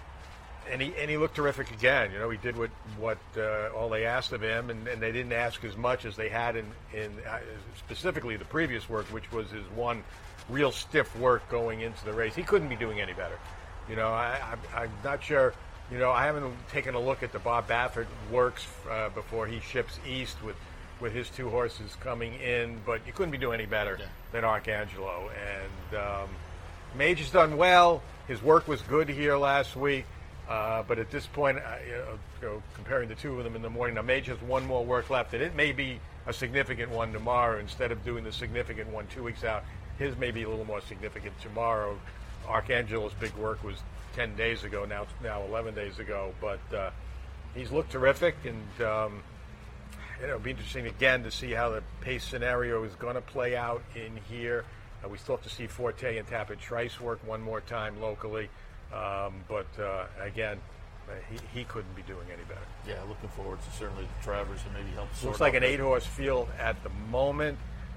and he and he looked terrific again. You know, he did what what uh, all they asked of him, and, and they didn't ask as much as they had in in uh, specifically the previous work, which was his one real stiff work going into the race. He couldn't be doing any better. You know, I, I, I'm not sure. You know, I haven't taken a look at the Bob Baffert works uh, before he ships east with, with his two horses coming in, but you couldn't be doing any better yeah. than Arcangelo. And um, Mage has done well. His work was good here last week, uh, but at this point, uh, you know, you know, comparing the two of them in the morning, now Mage has one more work left, and it may be a significant one tomorrow. Instead of doing the significant one two weeks out, his may be a little more significant tomorrow. Arcangelo's big work was ten days ago, now now eleven days ago, but uh, he's looked terrific, and um, you know, it'll be interesting again to see how the pace scenario is going to play out in here. Uh, we still have to see Forte and Tapit Trice work one more time locally, um, but uh, again, uh, he, he couldn't be doing any better. Yeah, looking forward to certainly the Travers and maybe help sort Looks like an eight-horse field at the moment,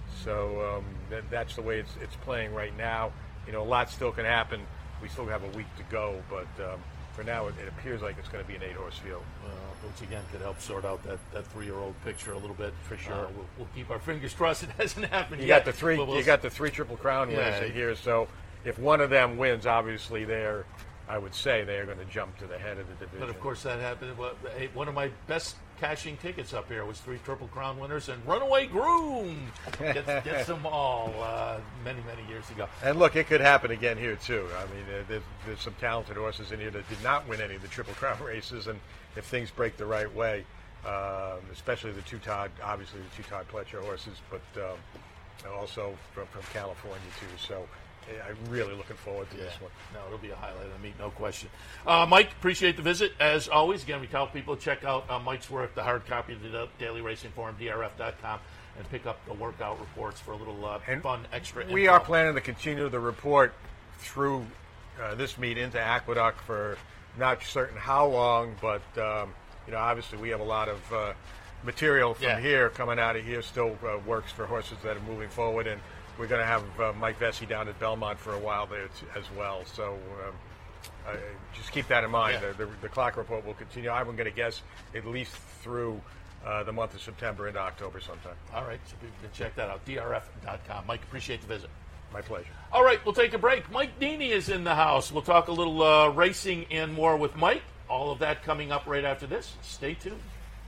so um, that, that's the way it's it's playing right now. You know, a lot still can happen. We still have a week to go, but um, for now it, it appears like it's going to be an eight-horse field. Uh, which, again, could help sort out that, that three-year-old picture a little bit. For sure. Uh, we'll, we'll keep our fingers crossed it hasn't happened you yet. Got the three, we'll, you got the three Triple Crown winners yeah. here, so if one of them wins, obviously they're, I would say, they're going to jump to the head of the division. But, of course, that happened. Well, hey, one of my best cashing tickets up here was three Triple Crown winners, and Runaway Groom gets, gets them all uh, many, many years ago. And look, it could happen again here, too. I mean, uh, there's, there's some talented horses in here that did not win any of the Triple Crown races, and if things break the right way, um, especially the two Todd, obviously the two Todd Pletcher horses, but um, also from, from California, too. So I'm really looking forward to yeah. this one. No, it'll be a highlight of the meet, no question. Uh, Mike, appreciate the visit, as always. Again, we tell people to check out uh, Mike's work, the hard copy of the Daily Racing Forum, D R F dot com, and pick up the workout reports for a little uh, fun extra We info. are planning to continue the report through uh, this meet into Aqueduct for not certain how long, but um, you know, obviously we have a lot of uh, material from yeah. here coming out of here, still uh, works for horses that are moving forward, and we're going to have uh, Mike Vesey down at Belmont for a while there t- as well. So um, uh, just keep that in mind. Yeah. The, the, the clock report will continue. I'm going to guess at least through uh, the month of September into October sometime. All right, so people can check that out, D R F dot com. Mike, appreciate the visit. My pleasure. All right, we'll take a break. Mike Deeney is in the house. We'll talk a little uh, racing and more with Mike. All of that coming up right after this. Stay tuned.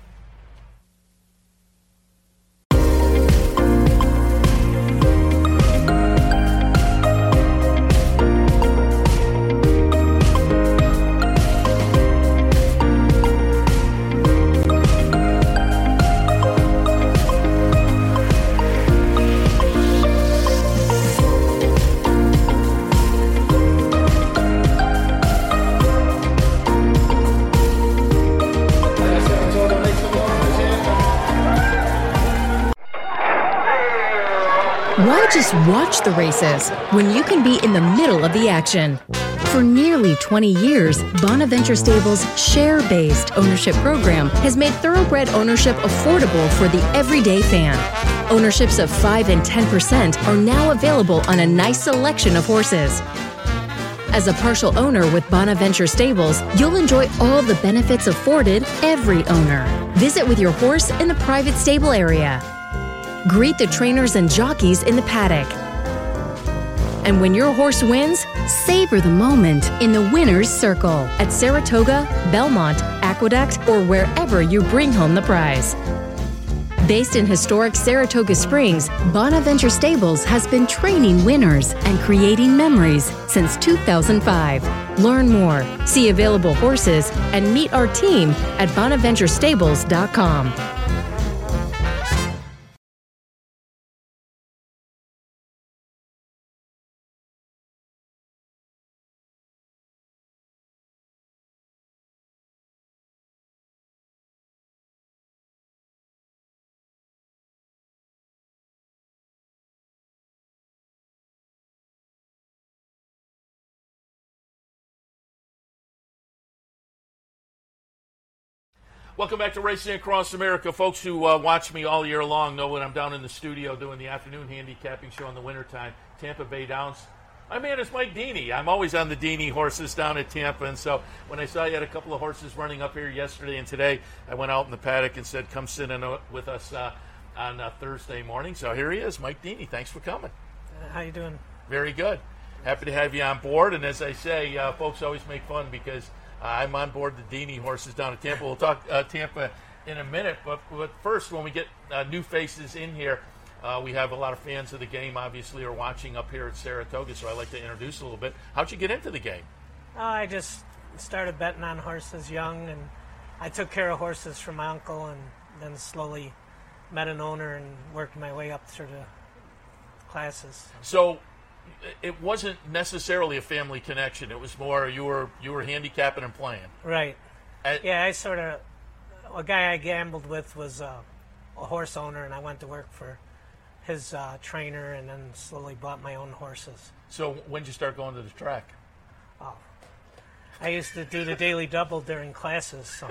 Why just watch the races when you can be in the middle of the action? For nearly twenty years, Bonaventure Stables' share-based ownership program has made thoroughbred ownership affordable for the everyday fan. Ownerships of five and ten percent are now available on a nice selection of horses. As a partial owner with Bonaventure Stables, you'll enjoy all the benefits afforded every owner. Visit with your horse in the private stable area. Greet the trainers and jockeys in the paddock. And when your horse wins, savor the moment in the winner's circle at Saratoga, Belmont, Aqueduct, or wherever you bring home the prize. Based in historic Saratoga Springs, Bonaventure Stables has been training winners and creating memories since two thousand five. Learn more, see available horses, and meet our team at bonaventure stables dot com. Welcome back to Racing Across America. Folks who uh, watch me all year long know when I'm down in the studio doing the afternoon handicapping show in the wintertime, Tampa Bay Downs. My man is Mike Deany. I'm always on the Deany horses down at Tampa, and so when I saw you had a couple of horses running up here yesterday and today, I went out in the paddock and said, come sit in with us uh, on uh, Thursday morning. So here he is, Mike Deany. Thanks for coming. Uh, how you doing? Very good. Happy to have you on board, and as I say, uh, folks always make fun because Uh, I'm on board the Deany horses down at Tampa. We'll talk uh, Tampa in a minute, but, but first, when we get uh, new faces in here, uh, we have a lot of fans of the game, obviously, are watching up here at Saratoga, so I'd like to introduce a little bit. How'd you get into the game? Uh, I just started betting on horses young, and I took care of horses for my uncle, and then slowly met an owner and worked my way up through the classes. So it wasn't necessarily a family connection. It was more you were you were handicapping and playing. Right. At, yeah, I sort of a guy I gambled with was uh, a horse owner, and I went to work for his uh, trainer, and then slowly bought my own horses. So when did you start going to the track? Oh, I used to do the daily double during classes. So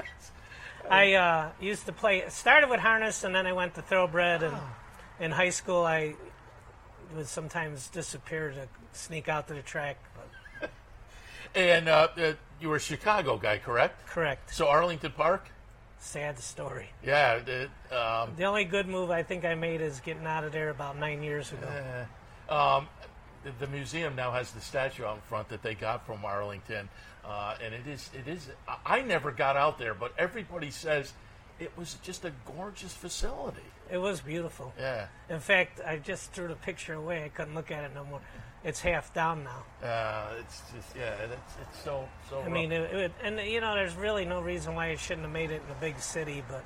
I uh, used to play. Started with harness, and then I went to thoroughbred. And in high school, I would sometimes disappear to sneak out to the track. But. And uh, uh, you were a Chicago guy, correct? Correct. So Arlington Park? Sad story. Yeah. It, um, the only good move I think I made is getting out of there about nine years ago. Uh, um, the, the museum now has the statue out in front that they got from Arlington, uh, and it is it is. I never got out there, but everybody says it was just a gorgeous facility. It was beautiful. Yeah. In fact, I just threw the picture away. I couldn't look at it no more. It's half down now. Uh, it's just yeah. It's it's so so. I rough. mean, it, it, and you know, there's really no reason why it shouldn't have made it in a big city, but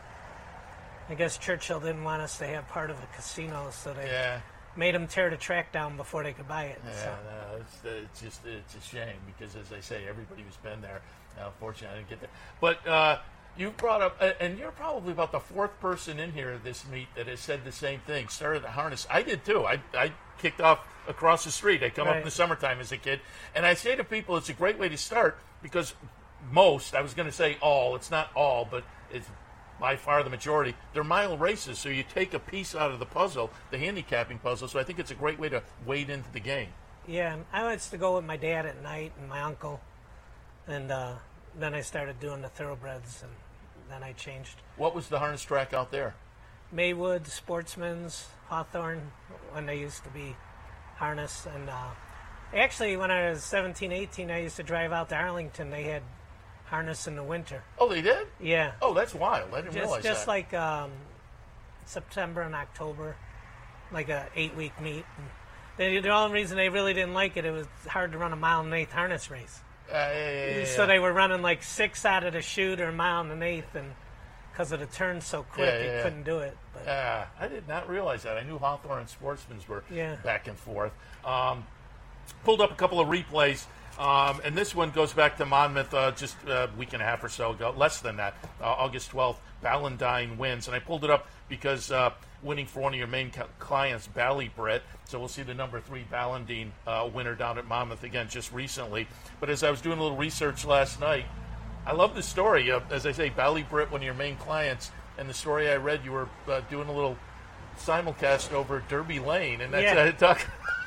I guess Churchill didn't want us to have part of a casino, so they yeah. made them tear the track down before they could buy it. Yeah, so. no, it's, it's just it's a shame because, as I say, everybody who's been there. Uh, fortunately, I didn't get there. But uh, you brought up, and you're probably about the fourth person in here this meet that has said the same thing. Started the harness. I did too. I I kicked off across the street. I come right. up in the summertime as a kid, and I say to people, it's a great way to start because most, I was going to say all, it's not all, but it's by far the majority, they're mile races, so you take a piece out of the puzzle, the handicapping puzzle, so I think it's a great way to wade into the game. Yeah, I used to go with my dad at night and my uncle, and uh, then I started doing the thoroughbreds, and then I changed. What was the harness track out there? Maywood, Sportsman's, Hawthorne, when they used to be harness. And uh, actually, when I was seventeen, eighteen, I used to drive out to Arlington. They had harness in the winter. Oh, they did? Yeah. Oh, that's wild. I didn't just, realize just that. like um, September and October, like a eight-week meet. And they, the only reason they really didn't like it, it was hard to run a mile and eighth harness race. Uh, yeah, yeah, yeah, so yeah. they were running like six out of the chute or a mile and an eighth, and because of the turn so quick, Yeah, yeah, they yeah. couldn't do it. But Uh, I did not realize that. I knew Hawthorne and Sportsman's were Yeah. back and forth. Um, pulled up a couple of replays, um, and this one goes back to Monmouth uh, just a week and a half or so ago, less than that, uh, August twelfth. Ballindine wins, and I pulled it up because uh, winning for one of your main co- clients, Ballybrit, so we'll see the number three Ballindine uh, winner down at Monmouth again just recently. But as I was doing a little research last night, I love the story. Uh, as I say, Ballybrit, one of your main clients, and the story I read, you were uh, doing a little simulcast over Derby Lane, and that's Yeah. uh, talk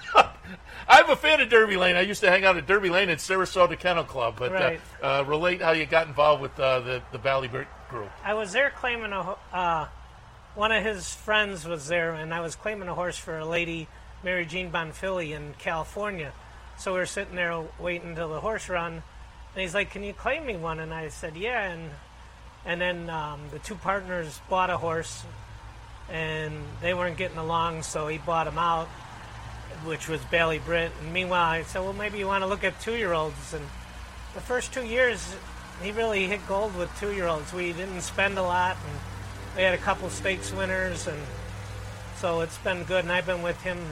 I'm a fan of Derby Lane. I used to hang out at Derby Lane at Sarasota Kennel Club. But right. uh, uh, relate how you got involved with uh, the, the Bally Britt group. I was there claiming a uh, one of his friends was there, and I was claiming a horse for a lady, Mary Jean Bonfili, in California. So we were sitting there waiting until the horse run, and he's like, "Can you claim me one?" And I said, "Yeah." And and then um, the two partners bought a horse, and they weren't getting along, so he bought him out, which was Bally Britt. And meanwhile, I said, "Well, maybe you want to look at two-year-olds." And the first two years, he really hit gold with two-year-olds. We didn't spend a lot, and we had a couple stakes winners, and so it's been good. And I've been with him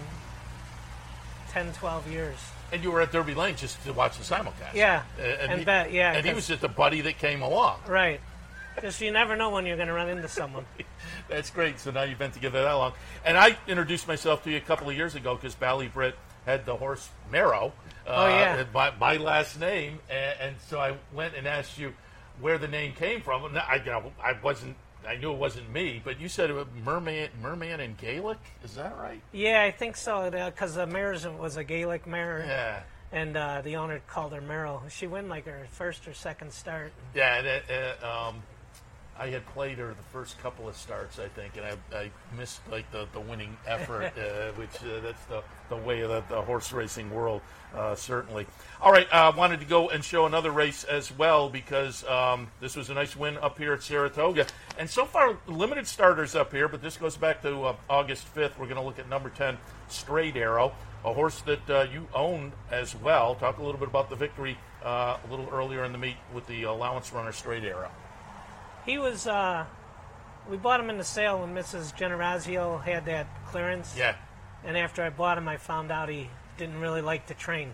ten, twelve years. And you were at Derby Lane just to watch the simulcast. Yeah, uh, and, and he, bet, yeah, and he was just a buddy that came along. Right. Just you never know when you're going to run into someone. That's great. So now you've been together that long. And I introduced myself to you a couple of years ago because Bally Britt had the horse Marrow. Uh, oh, yeah. My, my last name. And, and so I went and asked you where the name came from. And I, you know, I wasn't, I knew it wasn't me, but you said it was merman, merman in Gaelic. Is that right? Yeah, I think so, because the mare was a Gaelic mare. Yeah. And uh, the owner called her Marrow. She won like her first or second start. Yeah, and it, uh, um, I had played her the first couple of starts, I think, and I, I missed like the, the winning effort, uh, which uh, that's the, the way of the, the horse racing world, uh, certainly. All right, I uh, wanted to go and show another race as well because um, this was a nice win up here at Saratoga. And so far, limited starters up here, but this goes back to uh, August fifth. We're going to look at number ten, Straight Arrow, a horse that uh, you owned as well. Talk a little bit about the victory uh, a little earlier in the meet with the allowance runner, Straight Arrow. He was, uh, we bought him in the sale when Missus Generazio had that clearance. Yeah. And after I bought him, I found out he didn't really like to train.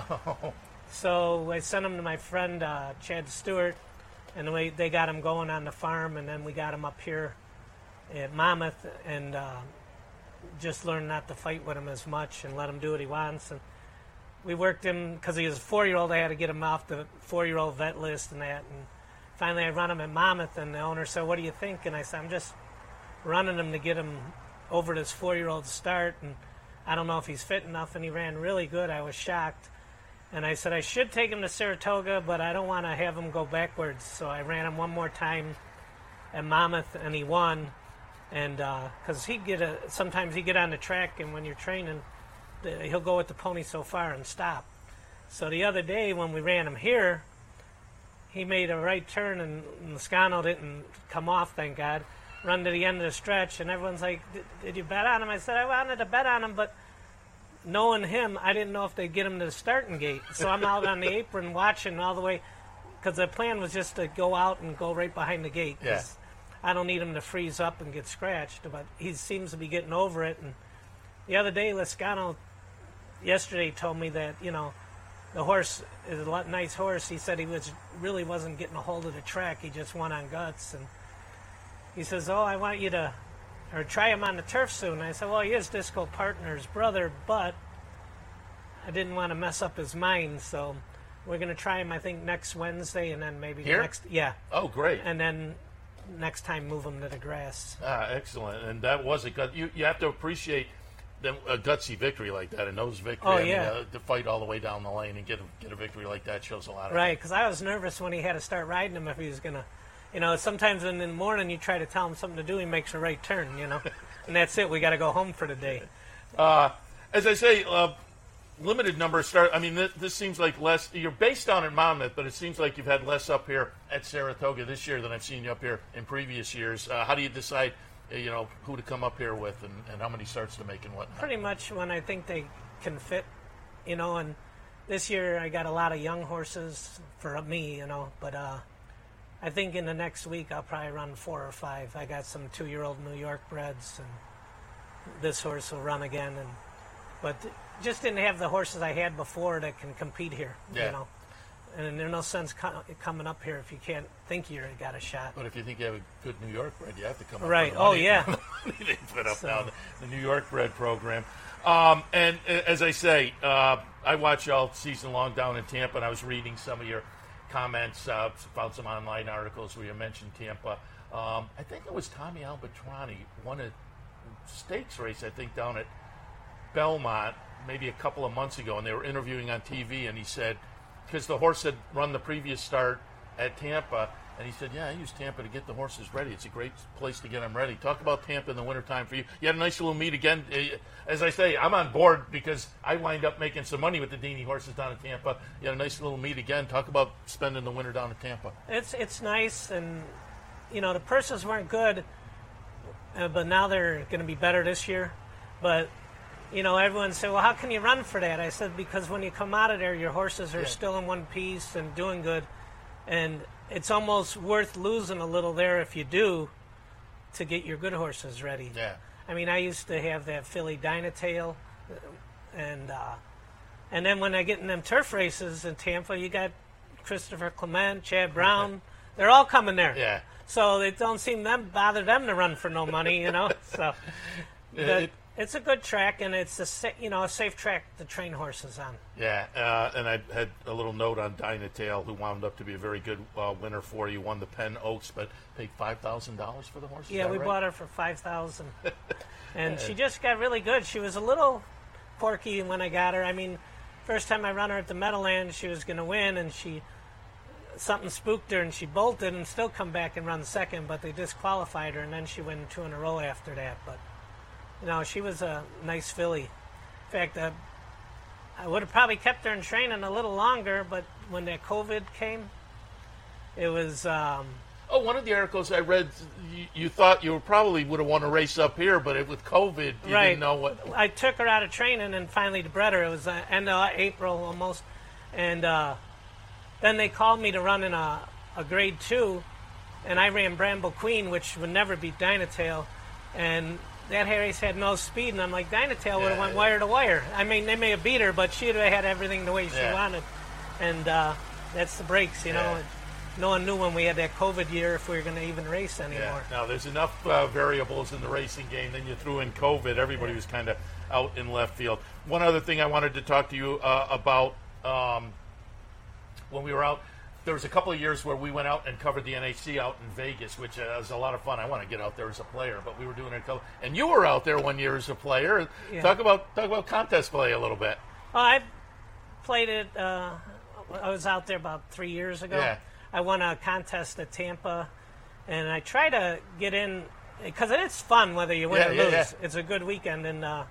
So I sent him to my friend, uh, Chad Stewart, and we, they got him going on the farm, and then we got him up here at Monmouth, and uh, just learned not to fight with him as much and let him do what he wants. And we worked him, because he was a four-year-old, I had to get him off the four-year-old vet list and that, and finally, I run him at Monmouth, and the owner said, "What do you think?" And I said, "I'm just running him to get him over this four-year-old start, and I don't know if he's fit enough." And he ran really good. I was shocked. And I said, "I should take him to Saratoga, but I don't want to have him go backwards." So I ran him one more time at Monmouth, and he won. And because uh, he get a, sometimes he get on the track, and when you're training, the, he'll go with the pony so far and stop. So the other day when we ran him here, he made a right turn, and Lascano didn't come off, thank God. Run to the end of the stretch, and everyone's like, "Did you bet on him?" I said, "I wanted to bet on him, but knowing him, I didn't know if they'd get him to the starting gate." So I'm out on the apron watching all the way, because the plan was just to go out and go right behind the gate. Yeah. I don't need him to freeze up and get scratched, but he seems to be getting over it. And the other day, Lascano yesterday told me that, you know, the horse is a lot, nice horse. He said he was really wasn't getting a hold of the track. He just won on guts. And he says, "Oh, I want you to or try him on the turf soon." And I said, "Well, he is Disco Partner's brother, but I didn't want to mess up his mind. So we're going to try him, I think, next Wednesday, and then maybe Here? next. Yeah. Oh, great. And then next time move him to the grass." Ah, excellent. And that was a gut. You, you have to appreciate the, a gutsy victory like that, and those victory. Oh, I mean, yeah. uh, to fight all the way down the lane and get a, get a victory like that shows a lot of Right, because I was nervous when he had to start riding him if he was going to, you know, sometimes in the morning you try to tell him something to do, he makes a right turn, you know, and that's it. We got to go home for the day. Uh, as I say, uh, limited number start. I mean, this, this seems like less. You're based down in Monmouth, but it seems like you've had less up here at Saratoga this year than I've seen you up here in previous years. Uh, how do you decide, uh, you know, who to come up here with and, and how many starts to make and whatnot? Pretty much when I think they can fit, you know, and this year I got a lot of young horses for me, you know, but uh, I think in the next week I'll probably run four or five. I got some two-year-old New York breds, and this horse will run again, and but just didn't have the horses I had before that can compete here, yeah. you know. And there's no sense co- coming up here if you can't think you got a shot. But if you think you have a good New York bred, you have to come up. Right. For Oh, money. yeah. They put up So. now the, the New York bred program. Um, and uh, as I say, uh, I watch you all season long down in Tampa, and I was reading some of your comments, uh, found some online articles where you mentioned Tampa. Um, I think it was Tommy Albatrani won a stakes race, I think, down at Belmont maybe a couple of months ago, and they were interviewing on T V, and he said, because the horse had run the previous start at Tampa, and he said, yeah, I use Tampa to get the horses ready. It's a great place to get them ready. Talk about Tampa in the wintertime for you. You had a nice little meet again. As I say, I'm on board because I wind up making some money with the Dini horses down in Tampa. You had a nice little meet again. Talk about spending the winter down in Tampa. It's it's nice, and, you know, the purses weren't good, uh, but now they're going to be better this year. But, you know, everyone said, well, how can you run for that? I said, because when you come out of there, your horses are yeah. still in one piece and doing good. And it's almost worth losing a little there if you do to get your good horses ready. Yeah. I mean, I used to have that filly Dynatail, and uh, and then when I get in them turf races in Tampa, you got Christopher Clement, Chad Brown. They're all coming there. Yeah. So it don't seem them bother them to run for no money, you know. So but it, it's a good track, and it's a sa- you know a safe track to train horses on. Yeah, uh, and I had a little note on Dynatail, who wound up to be a very good uh, winner for you. Won the Penn Oaks, but paid five thousand dollars for the horse. Yeah, we right? bought her for five thousand, and she just got really good. She was a little quirky when I got her. I mean, first time I run her at the Meadowlands, she was going to win, and she something spooked her, and she bolted and still come back and run second, but they disqualified her, and then she won two in a row after that. But you know, she was a nice filly. In fact, uh, I would have probably kept her in training a little longer, but when that COVID came, it was... Um, oh, one of the articles I read, you, you thought you probably would have won a race up here, but it, with COVID, you right. didn't know what... I took her out of training and finally bred her. It was uh, end of April almost. And uh, then they called me to run in a, a grade two, and I ran Bramble Queen, which would never beat Dynatail. And... that race had no speed, and I'm like, Dynatail would have yeah, went yeah. wire to wire. I mean, they may have beat her, but she would have had everything the way she yeah. wanted. And uh, that's the breaks, you know. Yeah. No one knew when we had that COVID year if we were going to even race anymore. Yeah. Now, there's enough uh, variables in the racing game. Then you threw in COVID. Everybody yeah. was kind of out in left field. One other thing I wanted to talk to you uh, about um, when we were out, there was a couple of years where we went out and covered the N H C out in Vegas, which uh, was a lot of fun. I want to get out there as a player, but we were doing it a couple. And you were out there one year as a player. Yeah. Talk about talk about contest play a little bit. Well, I played it. Uh, I was out there about three years ago. Yeah. I won a contest at Tampa, and I try to get in because it's fun whether you win yeah, or yeah, lose. Yeah. It's a good weekend, and uh,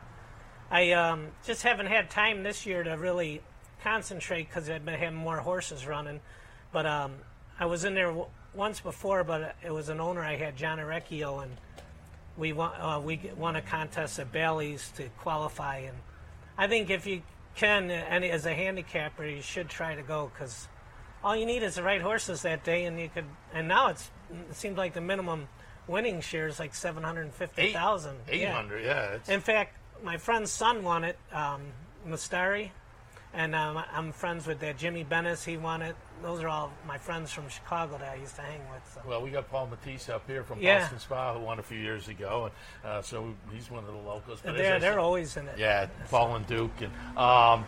I um, just haven't had time this year to really concentrate because I've been having more horses running. But um, I was in there w- once before, but it was an owner I had, John Orecchio, and we won, uh, we won a contest at Bally's to qualify. And I think if you can, and as a handicapper, you should try to go because all you need is the right horses that day, and you could. And now it's it seems like the minimum winning share is like seven hundred fifty thousand. Eight hundred, yeah. yeah In fact, my friend's son won it, um, Mustari, and um, I'm friends with that Jimmy Bennis. He won it. Those are all my friends from Chicago that I used to hang with. So. Well, we got Paul Matisse up here from yeah. Boston Spa, who won a few years ago, and uh, so he's one of the locals. But they're they're always in it. Yeah, Paul and Duke, and um,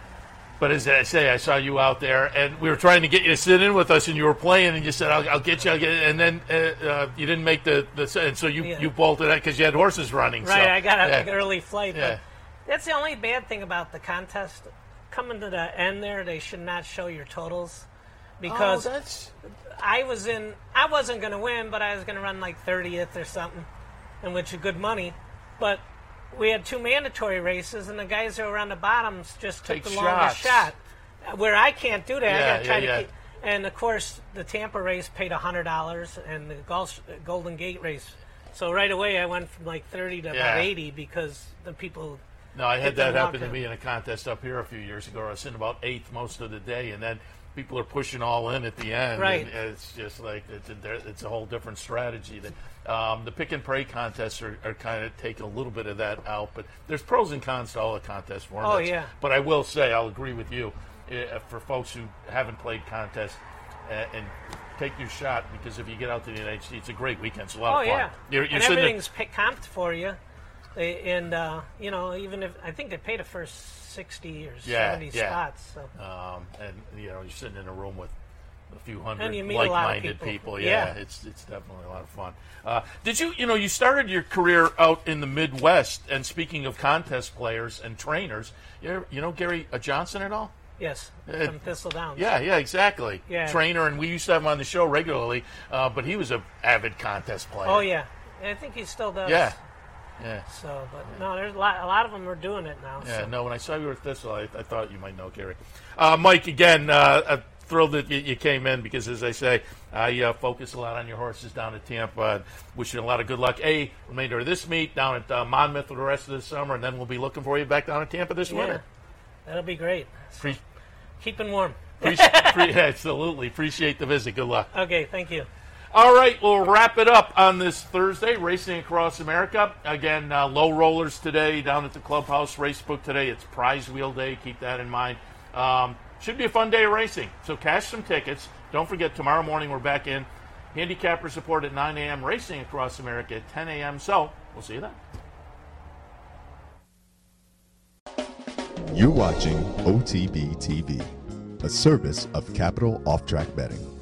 but as I say, I saw you out there, and we were trying to get you to sit in with us, and you were playing, and you said, "I'll, I'll get you," I'll get you. And then uh, uh, you didn't make the, the and so you yeah. you bolted that because you had horses running. Right, so, I got an yeah. early flight. Yeah. But that's the only bad thing about the contest. Coming to the end there, they should not show your totals. Because oh, that's... I was in, I wasn't going to win, but I was going to run like thirtieth or something, and which is good money. But we had two mandatory races, and the guys who were on the bottoms just took Take the shots. longest shot. Where I can't do that, Yeah, I got to try yeah, to yeah. keep. And of course, the Tampa race paid a hundred dollars, and the Gulf, Golden Gate race. So right away, I went from like thirty to Yeah. about eighty because the people. No, I had hit that the happen to walk-in. me in a contest up here a few years ago. I was in about eighth most of the day, and then people are pushing all in at the end. Right. And it's just like it's a, it's a whole different strategy. That um, the pick and pray contests are, are kind of taking a little bit of that out, but there's pros and cons to all the contest formats. Oh, yeah. But I will say, I'll agree with you, uh, for folks who haven't played contests uh, and take your shot, because if you get out to the N H C, it's a great weekend. It's a lot Oh of fun. yeah, You're, you're and sitting there- everything's p- comped for you. They, and uh, you know, even if I think they pay the first sixty or Yeah, seventy yeah. spots. So. Um, and you know, you're sitting in a room with a few hundred And you meet a lot of like-minded people. people. Yeah. Yeah, it's it's definitely a lot of fun. Uh, did you, you know, you started your career out in the Midwest, and speaking of contest players and trainers, you, ever, you know Gary uh, Johnson at all? Yes, Uh, from Thistle Downs. Yeah, yeah, exactly. Yeah. Trainer, and we used to have him on the show regularly, uh, but he was an avid contest player. Oh, yeah. I think he still does. Yeah. Yeah. So, but no, there's a lot, a lot of them are doing it now. Yeah, so. no, when I saw you were at Thistle, I, I thought you might know Gary. Uh, Mike, again, uh, I'm thrilled that you, you came in because, as I say, I uh, focus a lot on your horses down at Tampa. Uh, wish you a lot of good luck. A, remainder of this meet down at uh, Monmouth for the rest of the summer, and then we'll be looking for you back down at Tampa this Yeah, winter. that'll be great. Pre- Keeping warm. pre- pre- absolutely. Appreciate the visit. Good luck. Okay, thank you. All right, we'll wrap it up on this Thursday, Racing Across America. Again, uh, low rollers today down at the Clubhouse Racebook today. It's Prize Wheel Day. Keep that in mind. Um, should be a fun day of racing. So cash some tickets. Don't forget, tomorrow morning we're back in. Handicapper support at nine a.m. Racing Across America at ten a.m. So we'll see you then. You're watching O T B T V, a service of Capital Off Track Betting.